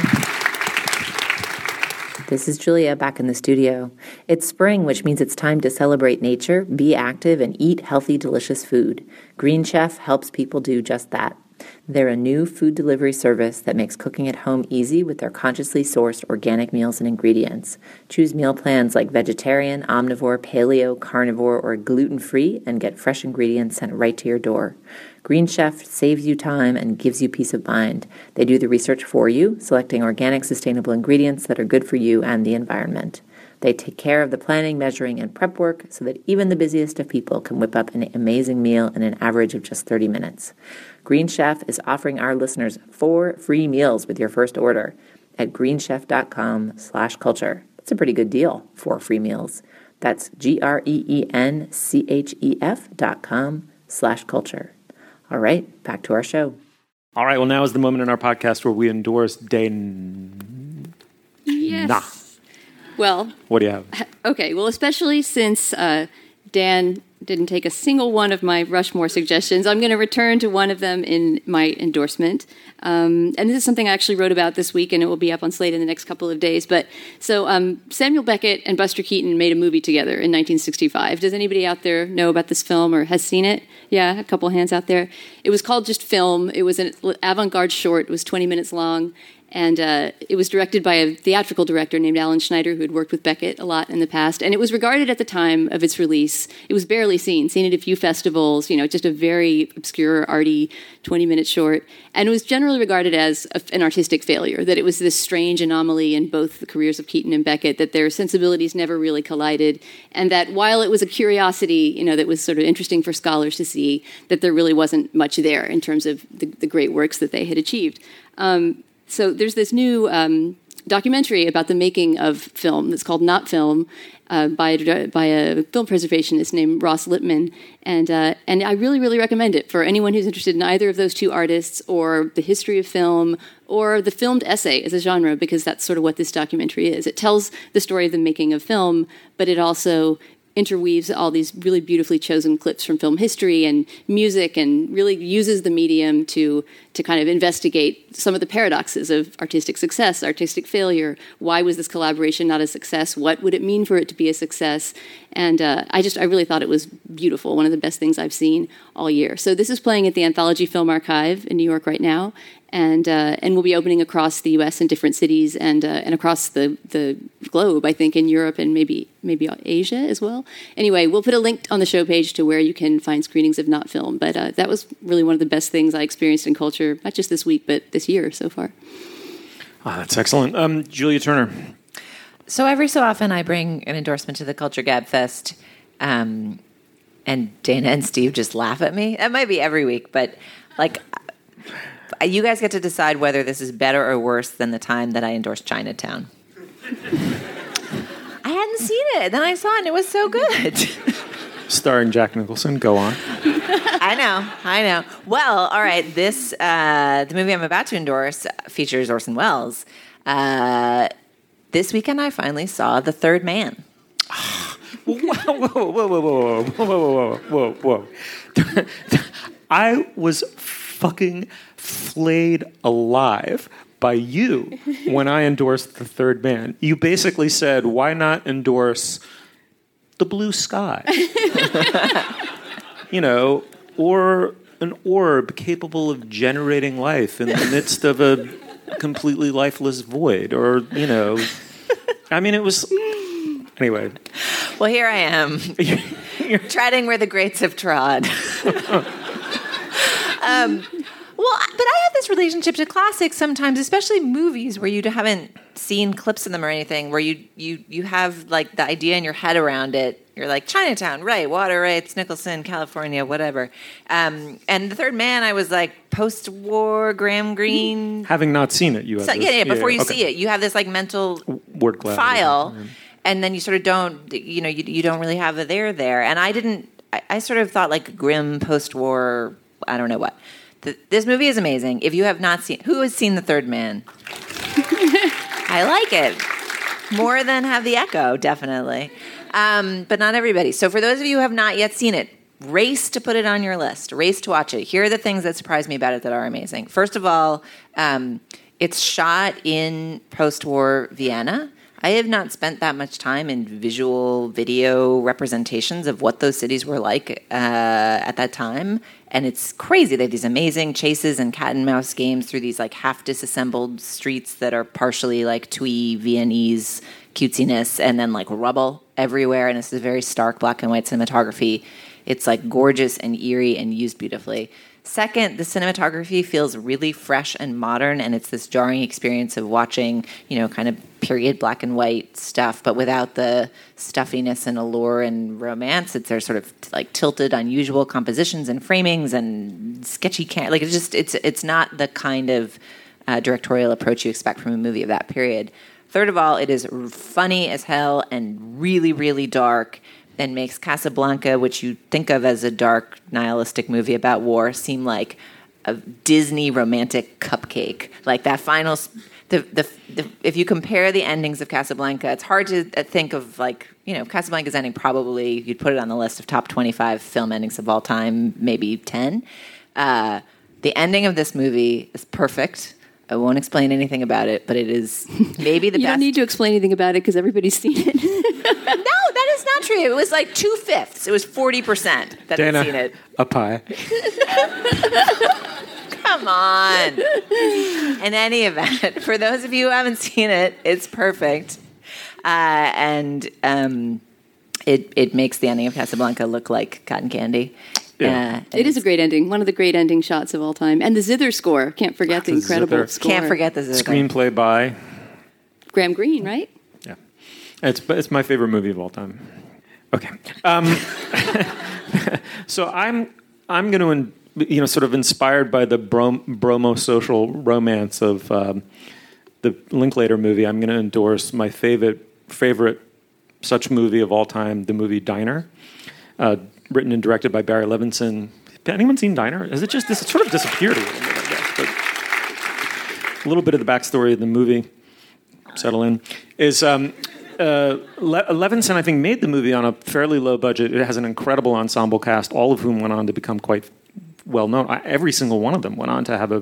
This is Julia back in the studio. It's spring, which means it's time to celebrate nature, be active, and eat healthy, delicious food. Green Chef helps people do just that. They're a new food delivery service that makes cooking at home easy with their consciously sourced organic meals and ingredients. Choose meal plans like vegetarian, omnivore, paleo, carnivore, or gluten-free and get fresh ingredients sent right to your door. Green Chef saves you time and gives you peace of mind. They do the research for you, selecting organic, sustainable ingredients that are good for you and the environment. They take care of the planning, measuring, and prep work so that even the busiest of people can whip up an amazing meal in an average of just thirty minutes. Green Chef is offering our listeners four free meals with your first order at greenchef.com slash culture. That's a pretty good deal, four free meals. That's G-R-E-E-N-C-H-E-F dot com slash culture. All right, back to our show. All right, well, now is the moment in our podcast where we endorse Dana. Yes. Nah. Well, what do you have? Okay, well, especially since uh, Dan didn't take a single one of my Rushmore suggestions, I'm going to return to one of them in my endorsement. Um, and this is something I actually wrote about this week, and it will be up on Slate in the next couple of days. But so um, Samuel Beckett and Buster Keaton made a movie together in nineteen sixty-five. Does anybody out there know about this film or has seen it? Yeah, a couple hands out there. It was called just Film. It was an avant-garde short. It was twenty minutes long. And uh, it was directed by a theatrical director named Alan Schneider, who had worked with Beckett a lot in the past. And it was regarded at the time of its release. It was barely seen, seen at a few festivals, you know, just a very obscure, arty twenty-minute short. And it was generally regarded as a, an artistic failure, that it was this strange anomaly in both the careers of Keaton and Beckett, that their sensibilities never really collided. And that while it was a curiosity, you know, that was sort of interesting for scholars to see, that there really wasn't much there in terms of the, the great works that they had achieved. Um, So there's this new um, documentary about the making of film that's called Not Film uh, by, a, by a film preservationist named Ross Lippman. And, uh, and I really, really recommend it for anyone who's interested in either of those two artists or the history of film or the filmed essay as a genre, because that's sort of what this documentary is. It tells the story of the making of film, but it also interweaves all these really beautifully chosen clips from film history and music, and really uses the medium to to kind of investigate some of the paradoxes of artistic success, artistic failure. Why was this collaboration not a success? What would it mean for it to be a success? And uh, I just, I really thought it was beautiful, one of the best things I've seen all year. So this is playing at the Anthology Film Archive in New York right now, and uh, and we'll be opening across the U S in different cities and uh, and across the, the globe, I think, in Europe and maybe maybe Asia as well. Anyway, we'll put a link on the show page to where you can find screenings of Not Film, but uh, that was really one of the best things I experienced in culture, not just this week, but this year so far. Oh, that's excellent. Um, Julia Turner. So every so often I bring an endorsement to the Culture Gab Fest, um, and Dana and Steve just laugh at me. It might be every week, but like you guys get to decide whether this is better or worse than the time that I endorsed Chinatown. I hadn't seen it. Then I saw it, and it was so good. Starring Jack Nicholson. Go on. I know, I know. Well, all right. This uh, the movie I'm about to endorse features Orson Welles. Uh, this weekend, I finally saw The Third Man. Whoa, whoa, whoa, whoa, whoa, whoa, whoa, whoa, whoa! I was fucking flayed alive by you when I endorsed The Third Man. You basically said, "Why not endorse The Blue Sky?" You know, or an orb capable of generating life in the midst of a completely lifeless void, or, you know, I mean, it was, anyway. Well, here I am, treading where the greats have trod. um, well, but I have this relationship to classics sometimes, especially movies where you haven't seen clips of them or anything, where you, you, you have, like, the idea in your head around it. You're like, Chinatown, right, water rights, Nicholson, California, whatever. Um, and The Third Man, I was like, post-war, Graham Greene. Having not seen it, you have so, this, yeah, yeah, before yeah, you okay. see it, you have this, like, mental word cloud file, yeah. And then you sort of don't, you know, you, you don't really have the there there. And I didn't, I, I sort of thought, like, grim, post-war, I don't know what. The, this movie is amazing. If you have not seen, who has seen The Third Man? I like it. More than have The Echo, definitely. Um, but not everybody. So for those of you who have not yet seen it, race to put it on your list. Race to watch it. Here are the things that surprised me about it that are amazing. First of all, um, it's shot in post-war Vienna. I have not spent that much time in visual video representations of what those cities were like uh, at that time. And it's crazy. They have these amazing chases and cat and mouse games through these like half disassembled streets that are partially like twee Viennese cutesiness, and then like rubble everywhere. And it's a very stark black and white cinematography. It's like gorgeous and eerie and used beautifully. Second, the cinematography feels really fresh and modern, and it's this jarring experience of watching, you know, kind of period black and white stuff, but without the stuffiness and allure and romance. It's they're sort of like tilted, unusual compositions and framings and sketchy, can- like it's just it's it's not the kind of uh, directorial approach you expect from a movie of that period. Third of all, it is funny as hell and really, really dark, and makes Casablanca, which you think of as a dark, nihilistic movie about war, seem like a Disney romantic cupcake. Like that final, the, the the if you compare the endings of Casablanca, it's hard to think of like, you know, Casablanca's ending probably, you'd put it on the list of top twenty-five film endings of all time, maybe ten. Uh, the ending of this movie is perfect. I won't explain anything about it, but it is maybe the you best. You don't need to explain anything about it because everybody's seen it. No, that is not true. It was like two-fifths. It was forty percent that Dana, had seen it. A pie. Come on. In any event, for those of you who haven't seen it, it's perfect. Uh, and um, it, it makes the ending of Casablanca look like cotton candy. Yeah. Uh, it is a great ending. One of the great ending shots of all time. And the zither score. Can't forget the, the incredible zither. score. Can't forget the zither. Screenplay by? Graham Greene, right? Yeah. It's, it's my favorite movie of all time. Okay. Um, so I'm I'm going to, you know, sort of inspired by the brom, bromo-social romance of um, the Linklater movie, I'm going to endorse my favorite, favorite such movie of all time, the movie Diner. Uh, written and directed by Barry Levinson. Anyone seen Diner? Is it just this? It sort of disappeared a little bit, I guess. But a little bit of the backstory of the movie, settle in, is um, uh, Le- Levinson, I think, made the movie on a fairly low budget. It has an incredible ensemble cast, all of whom went on to become quite well known. I, every single one of them went on to have a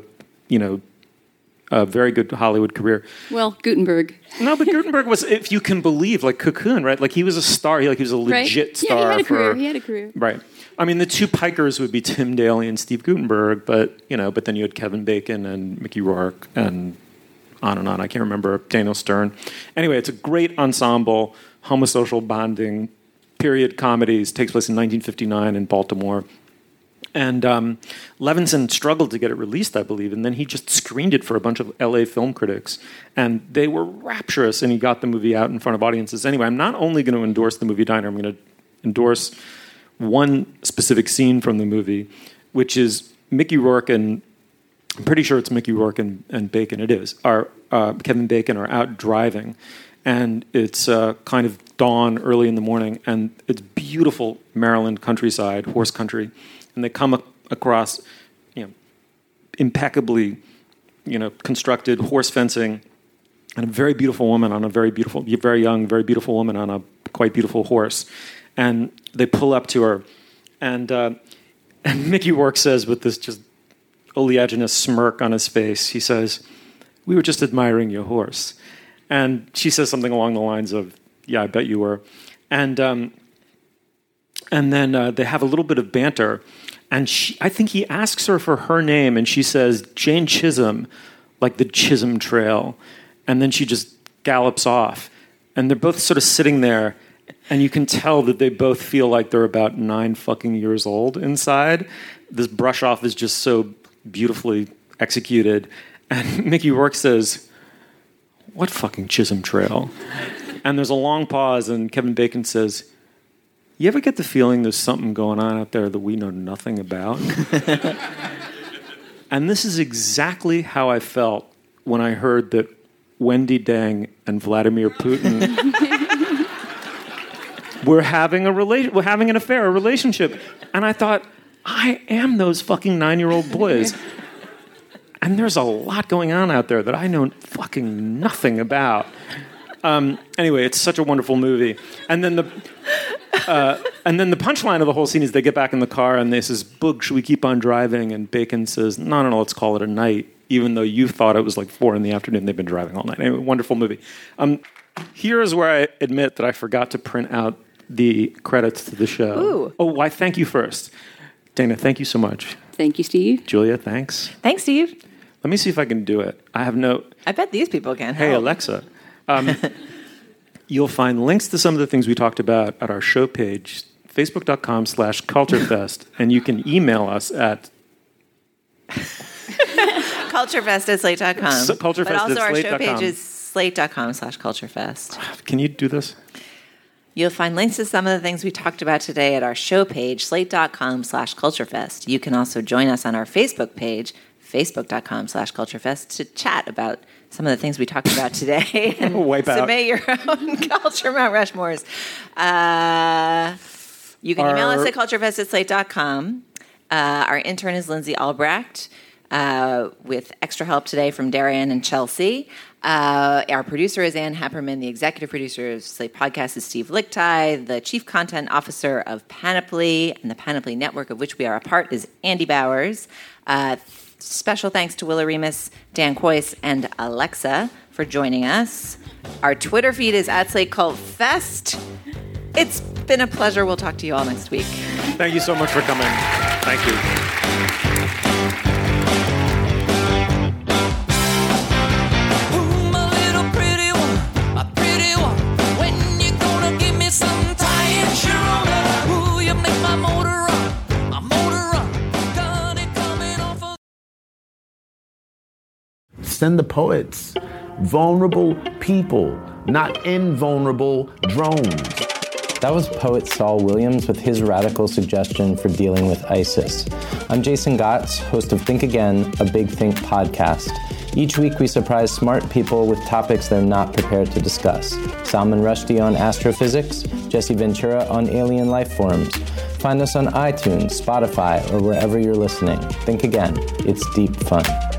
you know, a very good Hollywood career. Well, Gutenberg. No, but Gutenberg was, if you can believe, like Cocoon, right? Like he was a star. He, like he was a legit right? star. Yeah, he had a for, career. He had a career. Right. I mean, the two pikers would be Tim Daly and Steve Gutenberg, but you know, but then you had Kevin Bacon and Mickey Rourke and on and on. I can't remember Daniel Stern. Anyway, it's a great ensemble, homosocial bonding, period comedies. Takes place in nineteen fifty-nine in Baltimore. And um, Levinson struggled to get it released, I believe, and then he just screened it for a bunch of L A film critics, and they were rapturous, and he got the movie out in front of audiences. Anyway, I'm not only going to endorse The Movie Diner, I'm going to endorse one specific scene from the movie, which is Mickey Rourke and, I'm pretty sure it's Mickey Rourke and, and Bacon, it is, are, uh, Kevin Bacon are out driving, and it's uh, kind of dawn early in the morning, and it's beautiful Maryland countryside, horse country. And they come ac- across, you know, impeccably, you know, constructed horse fencing, and a very beautiful woman on a very beautiful, very young, very beautiful woman on a quite beautiful horse. And they pull up to her, and uh, and Mickey Rourke says with this just oleaginous smirk on his face, he says, "We were just admiring your horse," and she says something along the lines of, "Yeah, I bet you were," and. Um, And then uh, they have a little bit of banter, and she, I think he asks her for her name, and she says, "Jane Chisholm, like the Chisholm Trail," and then she just gallops off. And they're both sort of sitting there, and you can tell that they both feel like they're about nine fucking years old inside. This brush-off is just so beautifully executed. And Mickey Rourke says, "What fucking Chisholm Trail?" And there's a long pause, and Kevin Bacon says, "You ever get the feeling there's something going on out there that we know nothing about?" And this is exactly how I felt when I heard that Wendy Deng and Vladimir Putin were having a rela- were having an affair, a relationship. And I thought, I am those fucking nine-year-old boys. And there's a lot going on out there that I know fucking nothing about. Um, anyway, it's such a wonderful movie. And then the uh, and then the punchline of the whole scene is they get back in the car and they says, "Boog, should we keep on driving?" And Bacon says, "No, no, no, let's call it a night," even though you thought it was like four in the afternoon. They've been driving all night. Anyway, wonderful movie. Um, here is where I admit that I forgot to print out the credits to the show. Ooh. Oh, why? Thank you first. Dana, thank you so much. Thank you, Steve. Julia, thanks. Thanks, Steve. Let me see if I can do it. I have no... I bet these people can Hey, help. Alexa. Um, you'll find links to some of the things we talked about at our show page, facebook.com slash culturefest, and you can email us at... culturefest at slate dot com. So, culturefest but also at our slate show dot com. page is slate.com slash culturefest. Can you do this? You'll find links to some of the things we talked about today at our show page, slate.com slash culturefest. You can also join us on our Facebook page, facebook.com slash culturefest, to chat about some of the things we talked about today and Wipe out. submit your own culture Mount Rushmores. Uh, you can email Our- us at culturefest at slate dot com. Uh, our intern is Lindsay Albrecht, uh, with extra help today from Darian and Chelsea. Uh, our producer is Ann Happerman. The executive producer of Slate Podcast is Steve Lichtai. The chief content officer of Panoply and the Panoply Network, of which we are a part, is Andy Bowers. Uh, special thanks to Willa Remus, Dan Kois, and Alexa for joining us. Our Twitter feed is at Slate Cult Fest. It's been a pleasure. We'll talk to you all next week. Thank you so much for coming. Thank you. Send the poets. Vulnerable people, not invulnerable drones. That was poet Saul Williams with his radical suggestion for dealing with ISIS. I'm Jason Gotts, host of Think Again, a Big Think podcast. Each week we surprise smart people with topics they're not prepared to discuss. Salman Rushdie on astrophysics, Jesse Ventura on alien life forms. Find us on iTunes, Spotify, or wherever you're listening. Think Again. It's deep fun.